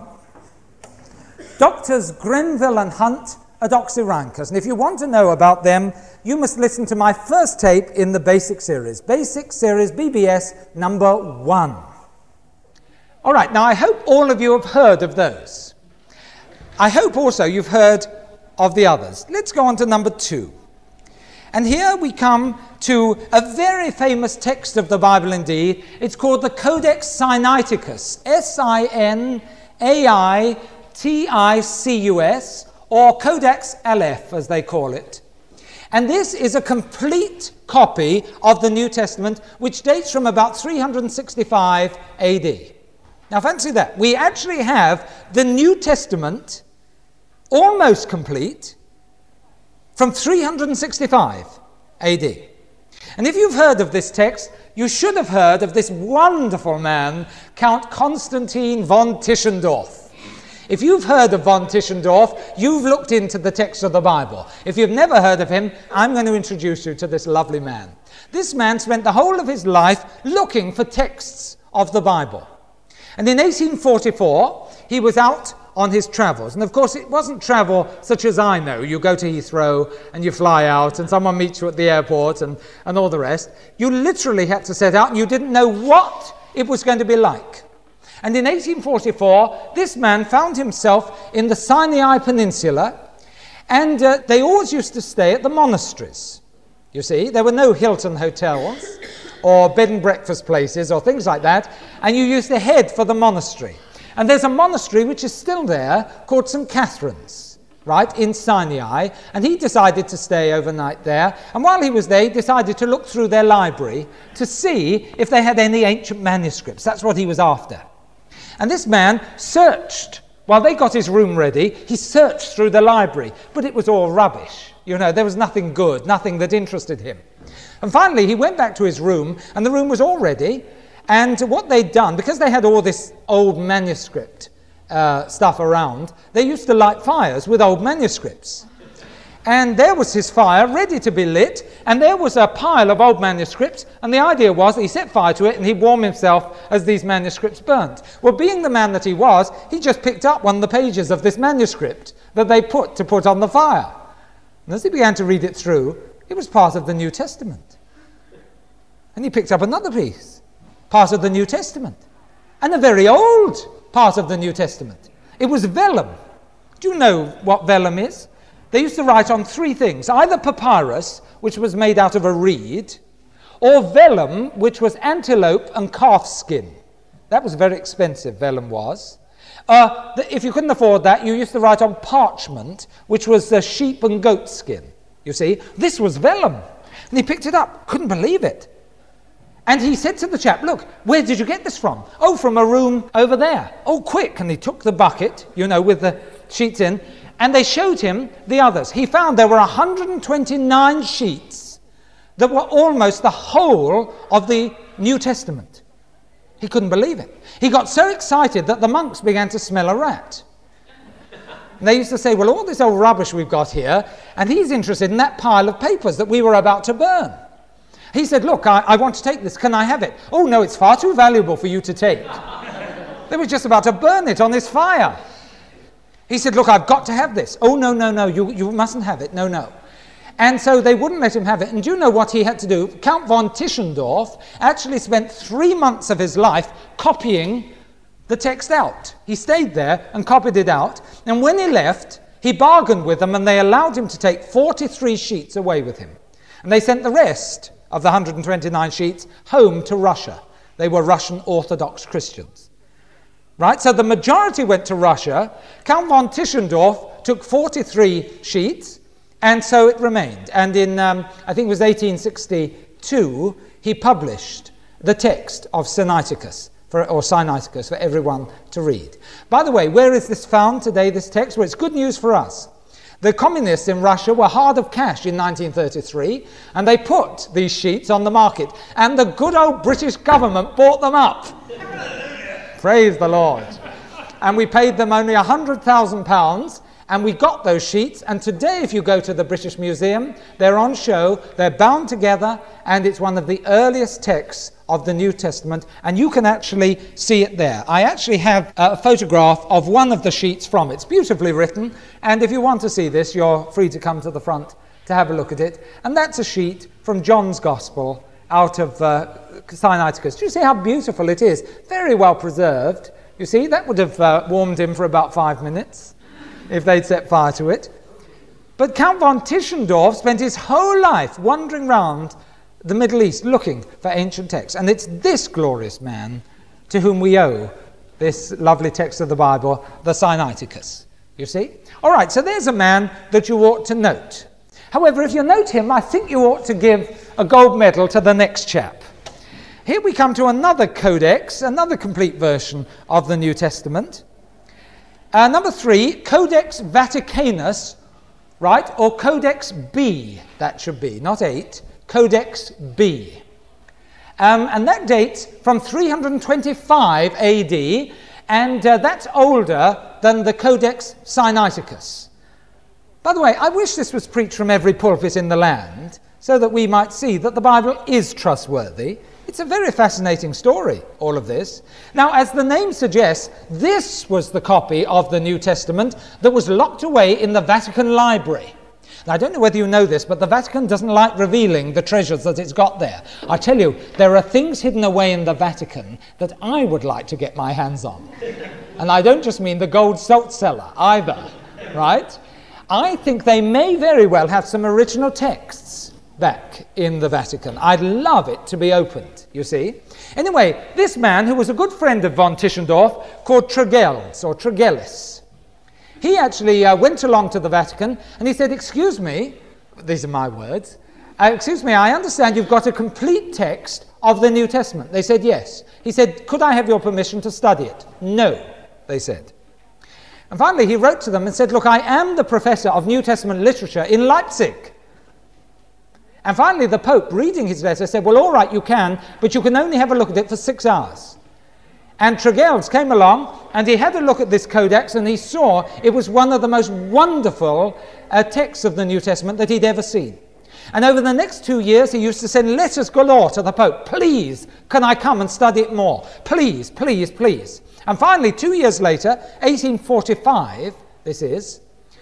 Doctors Grenville and Hunt at Oxyrhynchus. And if you want to know about them, you must listen to my first tape in the Basic Series. Basic Series BBS number 1. All right, now I hope all of you have heard of those. I hope also you've heard of the others. Let's go on to number 2. And here we come to a very famous text of the Bible indeed. It's called the Codex Sinaiticus, Sinaiticus, or Codex Aleph as they call it. And this is a complete copy of the New Testament which dates from about 365 AD. Now fancy that. We actually have the New Testament almost complete from 365 AD. And if you've heard of this text, you should have heard of this wonderful man, Count Constantine von Tischendorf. If you've heard of von Tischendorf, you've looked into the text of the Bible. If you've never heard of him, I'm going to introduce you to this lovely man. This man spent the whole of his life looking for texts of the Bible. And in 1844, he was out on his travels. And of course, it wasn't travel such as I know. You go to Heathrow and you fly out and someone meets you at the airport and all the rest. You literally had to set out and you didn't know what it was going to be like. And in 1844, this man found himself in the Sinai Peninsula, and they always used to stay at the monasteries. You see, there were no Hilton hotels or bed and breakfast places or things like that, and you used to head for the monastery. And there's a monastery which is still there called St. Catherine's, right, in Sinai, and he decided to stay overnight there. And while he was there, he decided to look through their library to see if they had any ancient manuscripts. That's what he was after. And this man searched. While they got his room ready, he searched through the library, but it was all rubbish. You know, there was nothing good, nothing that interested him. And finally, he went back to his room, and the room was all ready. And what they'd done, because they had all this old manuscript stuff around, they used to light fires with old manuscripts. And there was his fire ready to be lit, and there was a pile of old manuscripts, and the idea was that he set fire to it and he'd warm himself as these manuscripts burnt. Well, being the man that he was, he just picked up one of the pages of this manuscript that they put on the fire. And as he began to read it through, it was part of the New Testament. And he picked up another piece, part of the New Testament, and a very old part of the New Testament. It was vellum. Do you know what vellum is? They used to write on three things, either papyrus, which was made out of a reed, or vellum, which was antelope and calf skin. That was very expensive, vellum was. If you couldn't afford that, you used to write on parchment, which was sheep and goat skin. You see, this was vellum. And he picked it up, couldn't believe it. And he said to the chap, look, where did you get this from? Oh, from a room over there. Oh, quick. And he took the bucket, you know, with the sheets in, and they showed him the others. He found there were 129 sheets that were almost the whole of the New Testament. He couldn't believe it. He got so excited that the monks began to smell a rat. And they used to say, well, all this old rubbish we've got here, and he's interested in that pile of papers that we were about to burn. He said, look, I want to take this. Can I have it? Oh, no, it's far too valuable for you to take. They were just about to burn it on this fire. He said, look, I've got to have this. Oh, no, no, no, you mustn't have it. No, no. And so they wouldn't let him have it. And do you know what he had to do? Count von Tischendorf actually spent 3 months of his life copying the text out. He stayed there and copied it out. And when he left, he bargained with them and they allowed him to take 43 sheets away with him. And they sent the rest of the 129 sheets home to Russia. They were Russian Orthodox Christians. Right? So the majority went to Russia. Count von Tischendorf took 43 sheets, and so it remained. And in, I think it was 1862, he published the text of Sinaiticus, or Sinaiticus, for everyone to read. By the way, where is this found today, this text? Well, it's good news for us. The communists in Russia were hard of cash in 1933, and they put these sheets on the market, and the good old British government bought them up. Praise the Lord. And we paid them only £100,000, and we got those sheets, and today if you go to the British Museum, they're on show, they're bound together, and it's one of the earliest texts of the New Testament, and you can actually see it there. I actually have a photograph of one of the sheets from it. It's beautifully written, and if you want to see this, you're free to come to the front to have a look at it. And that's a sheet from John's Gospel out of Sinaiticus. Do you see how beautiful it is? Very well preserved. You see, that would have warmed him for about 5 minutes if they'd set fire to it. But Count von Tischendorf spent his whole life wandering round the Middle East looking for ancient texts. And it's this glorious man to whom we owe this lovely text of the Bible, the Sinaiticus. You see? All right, so there's a man that you ought to note. However, if you note him, I think you ought to give a gold medal to the next chap. Here we come to another codex, another complete version of the New Testament. Number 3, Codex Vaticanus, right, or Codex B, that should be, not 8, Codex B. And that dates from 325 AD, and that's older than the Codex Sinaiticus. By the way, I wish this was preached from every pulpit in the land, so that we might see that the Bible is trustworthy. It's a very fascinating story, all of this. Now, as the name suggests, this was the copy of the New Testament that was locked away in the Vatican Library. Now, I don't know whether you know this, but the Vatican doesn't like revealing the treasures that it's got there. I tell you, there are things hidden away in the Vatican that I would like to get my hands on. And I don't just mean the gold salt cellar either, right? I think they may very well have some original texts back in the Vatican. I'd love it to be opened, you see. Anyway, this man, who was a good friend of von Tischendorf, called Tregelles, or Tregelles, he actually went along to the Vatican and he said, excuse me, these are my words, excuse me, I understand you've got a complete text of the New Testament. They said, yes. He said, could I have your permission to study it? No, they said. And finally, he wrote to them and said, look, I am the professor of New Testament literature in Leipzig. And finally, the Pope, reading his letter, said, well, all right, you can, but you can only have a look at it for 6 hours. And Tregelles came along and he had a look at this codex and he saw it was one of the most wonderful texts of the New Testament that he'd ever seen. And over the next 2 years he used to send letters galore to the Pope. Please, can I come and study it more? Please, please, please. And finally, 2 years later, 1845, this is,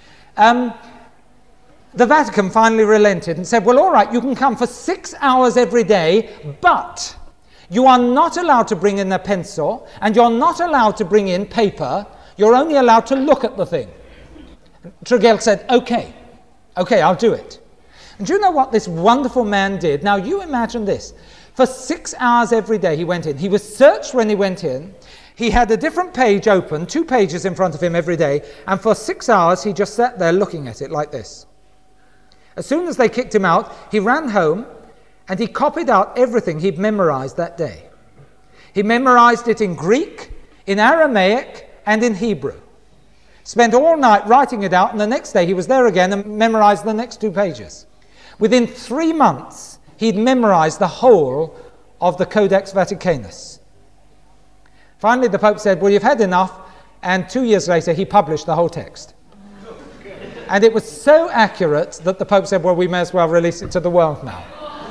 the Vatican finally relented and said, well, all right, you can come for 6 hours every day, but you are not allowed to bring in a pencil and you're not allowed to bring in paper. You're only allowed to look at the thing. Tregelles said, okay, I'll do it. And do you know what this wonderful man did? Now, you imagine this. For 6 hours every day he went in. He was searched when he went in. He had a different page open, 2 pages in front of him every day, and for 6 hours he just sat there looking at it like this. As soon as they kicked him out, he ran home and he copied out everything he'd memorized that day. He memorized it in Greek, in Aramaic, and in Hebrew. Spent all night writing it out, and the next day he was there again and memorized the next 2 pages. Within 3 months, he'd memorized the whole of the Codex Vaticanus. Finally, the Pope said, well, you've had enough, and 2 years later, he published the whole text. And it was so accurate that the Pope said, well, we may as well release it to the world now.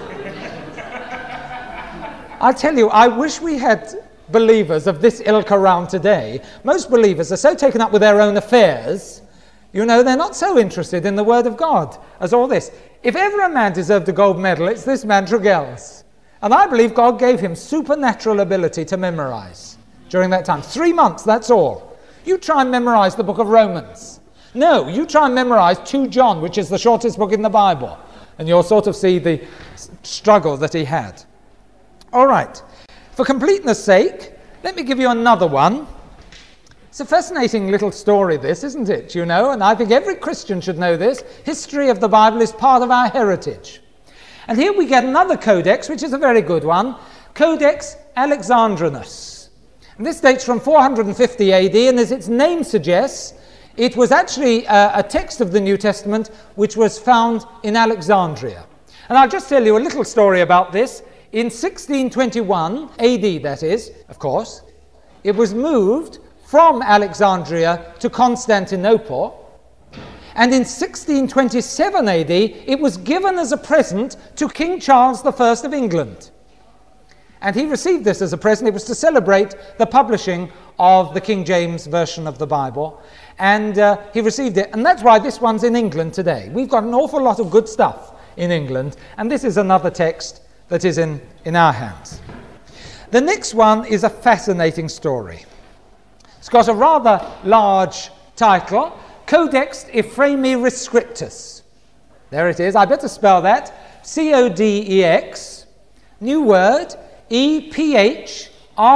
I tell you, I wish we had believers of this ilk around today. Most believers are so taken up with their own affairs, you know, they're not so interested in the Word of God as all this. If ever a man deserved a gold medal, it's this man, Tregelles. And I believe God gave him supernatural ability to memorize during that time. 3 months, that's all. You try and memorize the book of Romans. No, you try and memorize 2 John, which is the shortest book in the Bible, and you'll sort of see the struggle that he had. All right, for completeness' sake, let me give you another one. It's a fascinating little story, this, isn't it? You know, and I think every Christian should know this. History of the Bible is part of our heritage. And here we get another codex, which is a very good one, Codex Alexandrinus. And this dates from 450 AD, and as its name suggests, it was actually a text of the New Testament which was found in Alexandria. And I'll just tell you a little story about this. In 1621 AD, that is, of course, it was moved from Alexandria to Constantinople. And in 1627 AD, it was given as a present to King Charles I of England. And he received this as a present. It was to celebrate the publishing of the King James Version of the Bible. And he received it. And that's why this one's in England today. We've got an awful lot of good stuff in England. And this is another text that is in our hands. The next one is a fascinating story. It's got a rather large title, Codex Ephraemi Rescriptus. There it is. I better spell that. C-O-D-E-X, new word, E-P-H-R-A-E-M-I,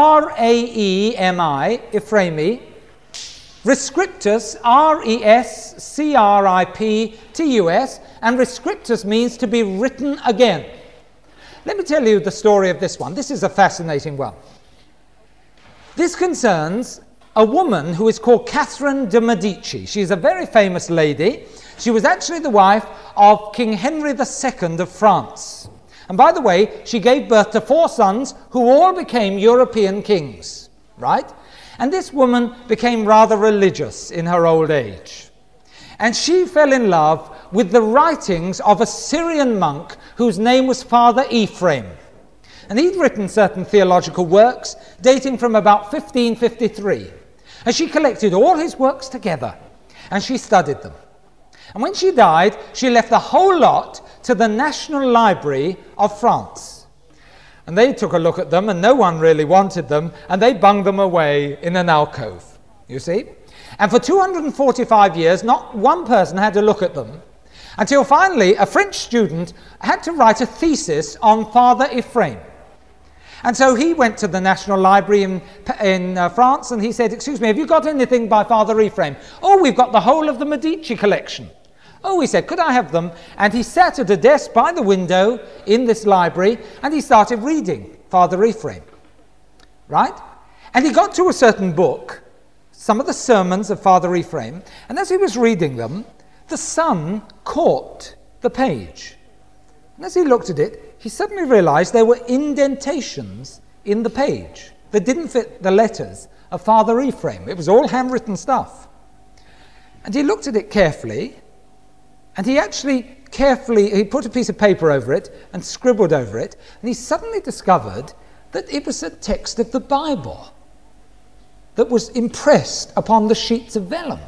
Ephraemi, Rescriptus, R-E-S-C-R-I-P-T-U-S, and Rescriptus means to be written again. Let me tell you the story of this one. This is a fascinating one. This concerns a woman who is called Catherine de' Medici. She's a very famous lady. She was actually the wife of King Henry II of France. And by the way, she gave birth to 4 sons who all became European kings, right? And this woman became rather religious in her old age. And she fell in love with the writings of a Syrian monk whose name was Father Ephraim. And he'd written certain theological works dating from about 1553. And she collected all his works together and she studied them. And when she died, she left the whole lot to the National Library of France. And they took a look at them and no one really wanted them, and they bunged them away in an alcove, you see. And for 245 years, not one person had to look at them, until finally a French student had to write a thesis on Father Ephraim. And so he went to the National Library in France and he said, excuse me, have you got anything by Father Ephraim? Oh, we've got the whole of the Medici collection. Oh, he said, could I have them? And he sat at a desk by the window in this library and he started reading Father Ephraim, right? And he got to a certain book, some of the sermons of Father Ephraim, and as he was reading them, the sun caught the page. And as he looked at it, he suddenly realized there were indentations in the page. that didn't fit the letters of Father Ephraim. It was all handwritten stuff. And he looked at it carefully, and he put a piece of paper over it and scribbled over it, and he suddenly discovered that it was a text of the Bible that was impressed upon the sheets of vellum.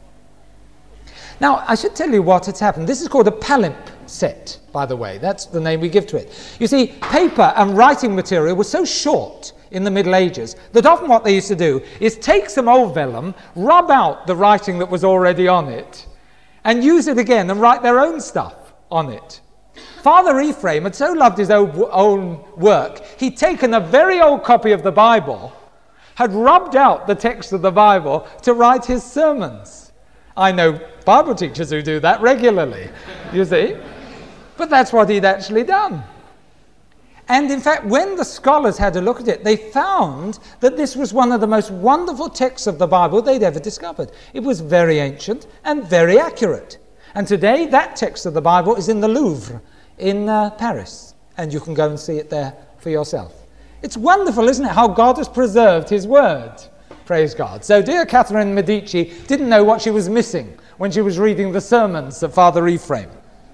Now, I should tell you what had happened. This is called a palimpsest, by the way. That's the name we give to it. You see, paper and writing material was so short in the Middle Ages that often what they used to do is take some old vellum, rub out the writing that was already on it, and use it again and write their own stuff on it. Father Ephraim had so loved his own work, he'd taken a very old copy of the Bible, had rubbed out the text of the Bible to write his sermons. I know Bible teachers who do that regularly, you see. But that's what he'd actually done. And in fact, when the scholars had a look at it, they found that this was one of the most wonderful texts of the Bible they'd ever discovered. It was very ancient and very accurate. And today, that text of the Bible is in the Louvre in Paris. And you can go and see it there for yourself. It's wonderful, isn't it, how God has preserved his word. Praise God. So dear Catherine Medici didn't know what she was missing when she was reading the sermons of Father Ephraim.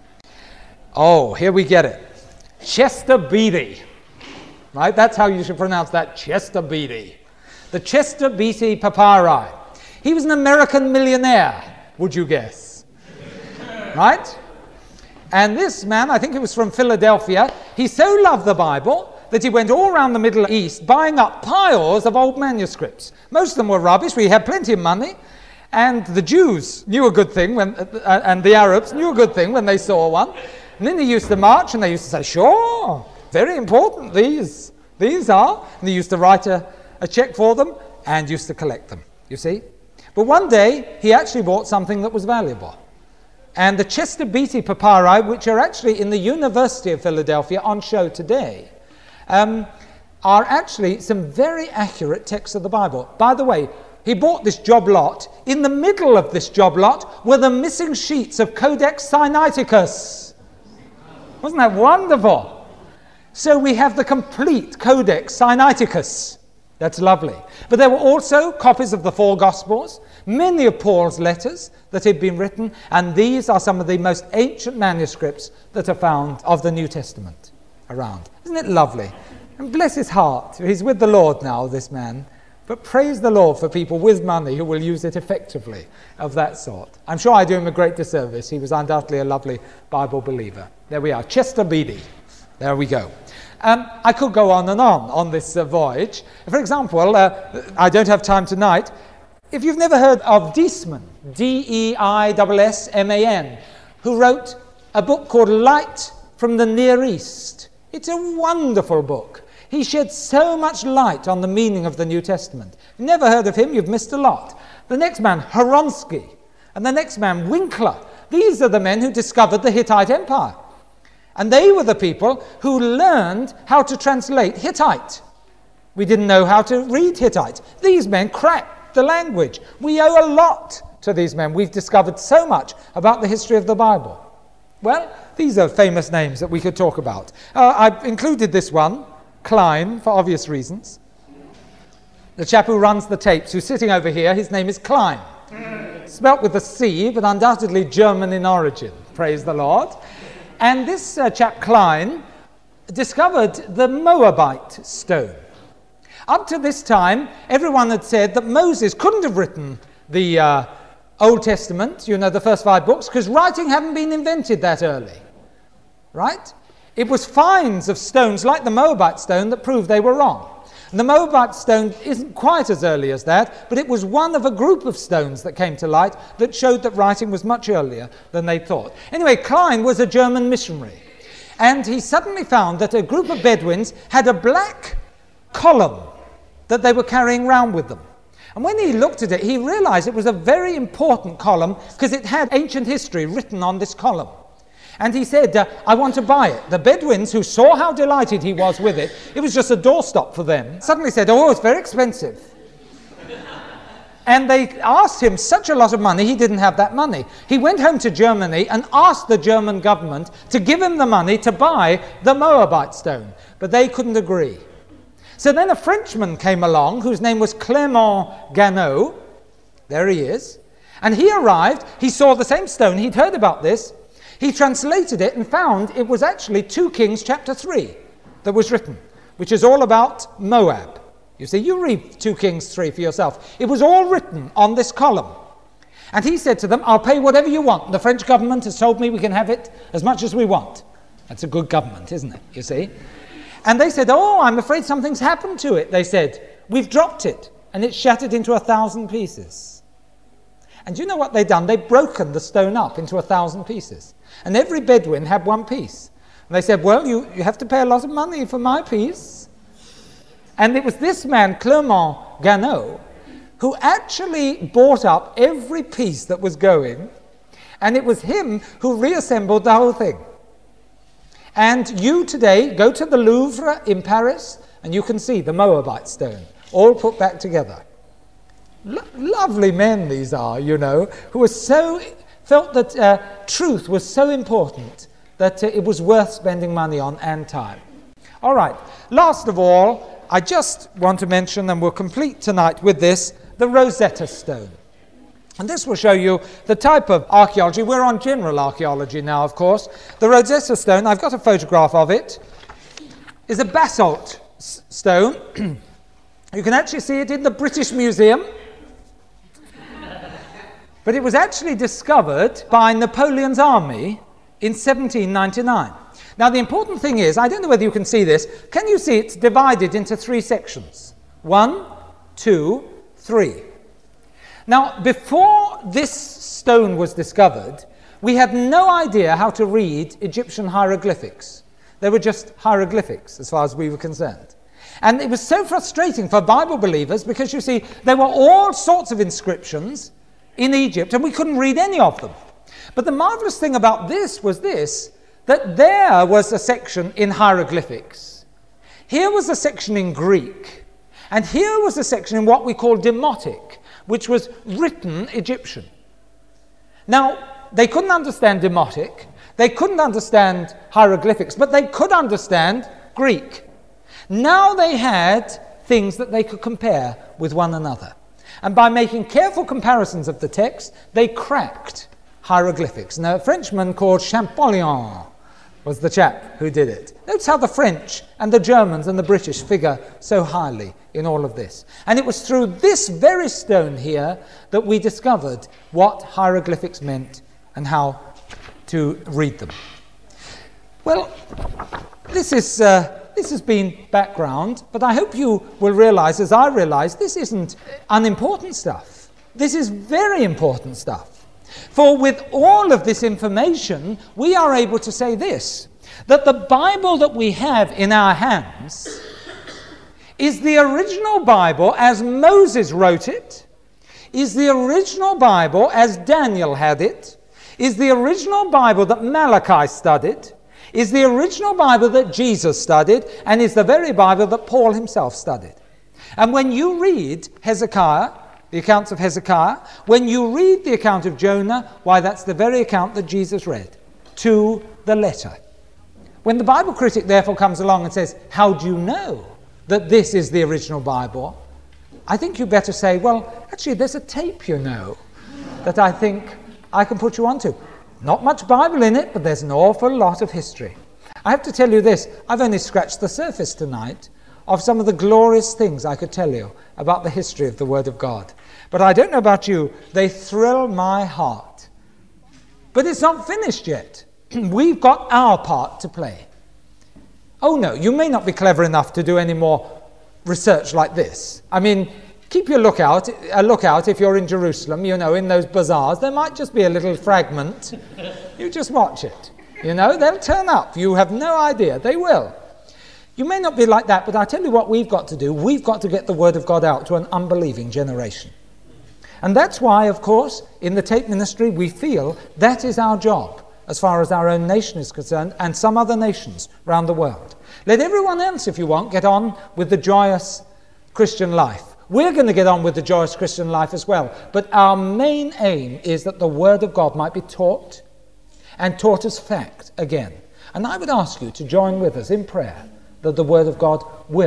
Oh, here we get it. Chester Beatty. Right? That's how you should pronounce that, Chester Beatty. The Chester Beatty Papyri. He was an American millionaire, would you guess? Right? And this man, I think he was from Philadelphia, he so loved the Bible that he went all around the Middle East buying up piles of old manuscripts. Most of them were rubbish. We had plenty of money. And the Jews knew a good thing, and the Arabs knew a good thing when they saw one. And then they used to march, and they used to say, sure, very important, these are. And they used to write a check for them and used to collect them, you see. But one day, he actually bought something that was valuable. And the Chester Beatty Papyri, which are actually in the University of Philadelphia on show today, are actually some very accurate texts of the Bible. By the way, he bought this job lot. In the middle of this job lot were the missing sheets of Codex Sinaiticus. Wasn't that wonderful? So we have the complete Codex Sinaiticus. That's lovely. But there were also copies of the four Gospels, many of Paul's letters that had been written, and these are some of the most ancient manuscripts that are found of the New Testament around. Isn't it lovely? And bless his heart. He's with the Lord now, this man. But praise the Lord for people with money who will use it effectively of that sort. I'm sure I do him a great disservice. He was undoubtedly a lovely Bible believer. There we are. Chester Beatty. There we go. I could go on this voyage. For example, I don't have time tonight. If you've never heard of Deisman, D-E-I-S-S-M-A-N, who wrote a book called Light from the Near East. It's a wonderful book. He shed so much light on the meaning of the New Testament. If you've never heard of him, you've missed a lot. The next man, Horonsky, and the next man, Winkler. These are the men who discovered the Hittite Empire. And they were the people who learned how to translate Hittite. We didn't know how to read Hittite. These men cracked the language. We owe a lot to these men. We've discovered so much about the history of the Bible. Well, these are famous names that we could talk about. I've included this one, Klein, for obvious reasons. The chap who runs the tapes, who's sitting over here, his name is Klein. Spelt with a C, but undoubtedly German in origin. Praise the Lord. And this chap Klein discovered the Moabite stone. Up to this time, everyone had said that Moses couldn't have written the Old Testament, you know, the first 5 books, because writing hadn't been invented that early. Right? It was finds of stones like the Moabite stone that proved they were wrong. And the Moabite stone isn't quite as early as that, but it was one of a group of stones that came to light that showed that writing was much earlier than they thought. Anyway, Klein was a German missionary, and he suddenly found that a group of Bedouins had a black column that they were carrying around with them. And when he looked at it, he realized it was a very important column because it had ancient history written on this column. And he said, I want to buy it. The Bedouins, who saw how delighted he was with it, it was just a doorstop for them, suddenly said, oh, it's very expensive. And they asked him such a lot of money, he didn't have that money. He went home to Germany and asked the German government to give him the money to buy the Moabite stone. But they couldn't agree. So then a Frenchman came along whose name was Clément Ganneau. There he is. And he arrived, he saw the same stone, he'd heard about this. He translated it and found it was actually 2 Kings chapter 3 that was written, which is all about Moab. You see, you read 2 Kings 3 for yourself. It was all written on this column. And he said to them, I'll pay whatever you want. The French government has told me we can have it as much as we want. That's a good government, isn't it, you see? And they said, oh, I'm afraid something's happened to it. They said, we've dropped it, and it's shattered into 1,000 pieces. And do you know what they'd done? They'd broken the stone up into 1,000 pieces. And every Bedouin had 1 piece. And they said, well, you have to pay a lot of money for my piece. And it was this man, Clément Ganneau, who actually bought up every piece that was going. And it was him who reassembled the whole thing. And you today go to the Louvre in Paris, and you can see the Moabite stone, all put back together. Lovely men these are, you know, who were felt that truth was so important that it was worth spending money on and time. All right, last of all, I just want to mention, and we'll complete tonight with this, the Rosetta Stone. And this will show you the type of archaeology. We're on general archaeology now, of course. The Rosetta Stone, I've got a photograph of it, is a basalt stone. You can actually see it in the British Museum. But it was actually discovered by Napoleon's army in 1799. Now, the important thing is, I don't know whether you can see this. Can you see it's divided into 3 sections? 1, 2, 3. Now, before this stone was discovered, we had no idea how to read Egyptian hieroglyphics. They were just hieroglyphics, as far as we were concerned. And it was so frustrating for Bible believers because, you see, there were all sorts of inscriptions in Egypt, and we couldn't read any of them. But the marvelous thing about this was this, that there was a section in hieroglyphics. Here was a section in Greek. And here was a section in what we call Demotic, which was written Egyptian. Now, they couldn't understand Demotic, they couldn't understand hieroglyphics, but they could understand Greek. Now they had things that they could compare with one another. And by making careful comparisons of the text, they cracked hieroglyphics. Now, a Frenchman called Champollion was the chap who did it. Notice how the French and the Germans and the British figure so highly in all of this. And it was through this very stone here that we discovered what hieroglyphics meant and how to read them. Well, this has been background, but I hope you will realize, as I realize, this isn't unimportant stuff. This is very important stuff. For with all of this information, we are able to say this, that the Bible that we have in our hands is the original Bible as Moses wrote it, is the original Bible as Daniel had it, is the original Bible that Malachi studied, is the original Bible that Jesus studied, and is the very Bible that Paul himself studied. And when you read Hezekiah, the accounts of Hezekiah, when you read the account of Jonah, why, that's the very account that Jesus read, to the letter. When the Bible critic therefore comes along and says, how do you know that this is the original Bible? I think you better say, well, actually there's a tape, you know, that I think I can put you onto. Not much Bible in it, but there's an awful lot of history. I have to tell you this, I've only scratched the surface tonight of some of the glorious things I could tell you about the history of the Word of God. But I don't know about you, they thrill my heart. But it's not finished yet. We've got our part to play. Oh no, you may not be clever enough to do any more research like this. I mean, keep a lookout if you're in Jerusalem, you know, in those bazaars. There might just be a little fragment. You just watch it. You know, they'll turn up. You have no idea. They will. You may not be like that, but I tell you what we've got to do. We've got to get the Word of God out to an unbelieving generation. And that's why, of course, in the tape ministry, we feel that is our job as far as our own nation is concerned and some other nations around the world. Let everyone else, if you want, get on with the joyous Christian life. We're going to get on with the joyous Christian life as well. But our main aim is that the Word of God might be taught and taught as fact again. And I would ask you to join with us in prayer that the Word of God will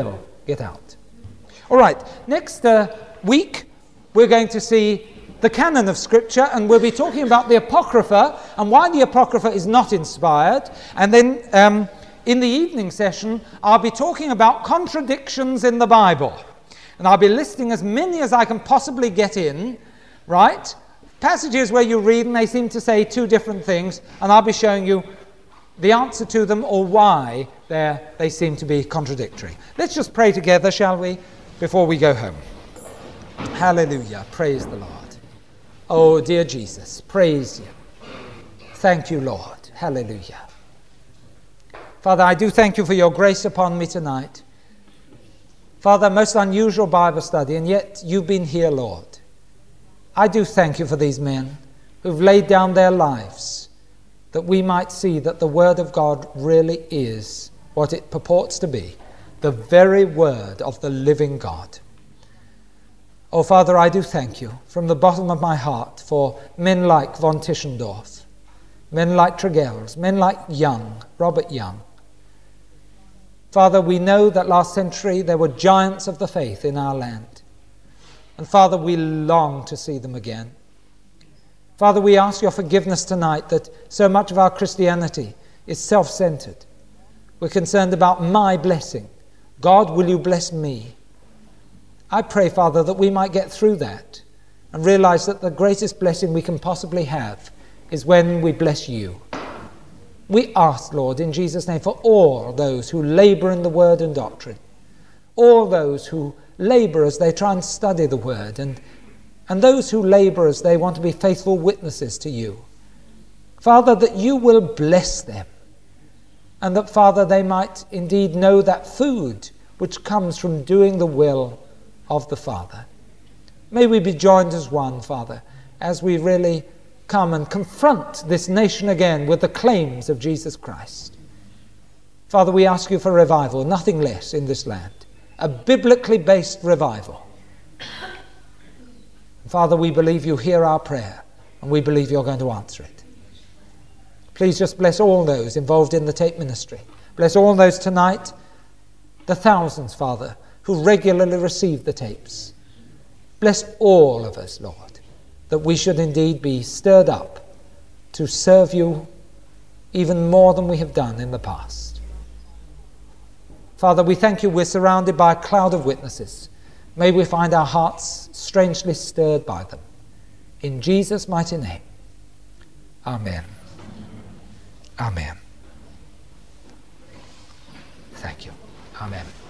get out. All right, next week we're going to see the canon of Scripture, and we'll be talking about the Apocrypha and why the Apocrypha is not inspired. And then in the evening session, I'll be talking about contradictions in the Bible. And I'll be listing as many as I can possibly get in, right? Passages where you read and they seem to say two different things, and I'll be showing you the answer to them or why they seem to be contradictory. Let's just pray together, shall we, before we go home. Hallelujah. Praise the Lord. Oh, dear Jesus, praise you. Thank you, Lord. Hallelujah. Father, I do thank you for your grace upon me tonight. Father, most unusual Bible study, and yet you've been here, Lord. I do thank you for these men who've laid down their lives that we might see that the Word of God really is what it purports to be, the very Word of the living God. Oh, Father, I do thank you from the bottom of my heart for men like von Tischendorf, men like Tregelles, men like Young, Robert Young. Father, we know that last century there were giants of the faith in our land. And Father, we long to see them again. Father, we ask your forgiveness tonight that so much of our Christianity is self-centered. We're concerned about my blessing. God, will you bless me? I pray, Father, that we might get through that and realize that the greatest blessing we can possibly have is when we bless you. We ask, Lord, in Jesus' name, for all those who labor in the word and doctrine, all those who labor as they try and study the word, and those who labor as they want to be faithful witnesses to you. Father, that you will bless them, and that, Father, they might indeed know that food which comes from doing the will of the Father. May we be joined as one, Father, as we really come and confront this nation again with the claims of Jesus Christ. Father, we ask you for revival, nothing less in this land, a biblically based revival. Father, we believe you hear our prayer, and we believe you're going to answer it. Please just bless all those involved in the tape ministry. Bless all those tonight, the thousands, Father, who regularly receive the tapes. Bless all of us, Lord, that we should indeed be stirred up to serve you even more than we have done in the past. Father, we thank you we're surrounded by a cloud of witnesses. May we find our hearts strangely stirred by them. In Jesus' mighty name. Amen. Amen. Thank you. Amen.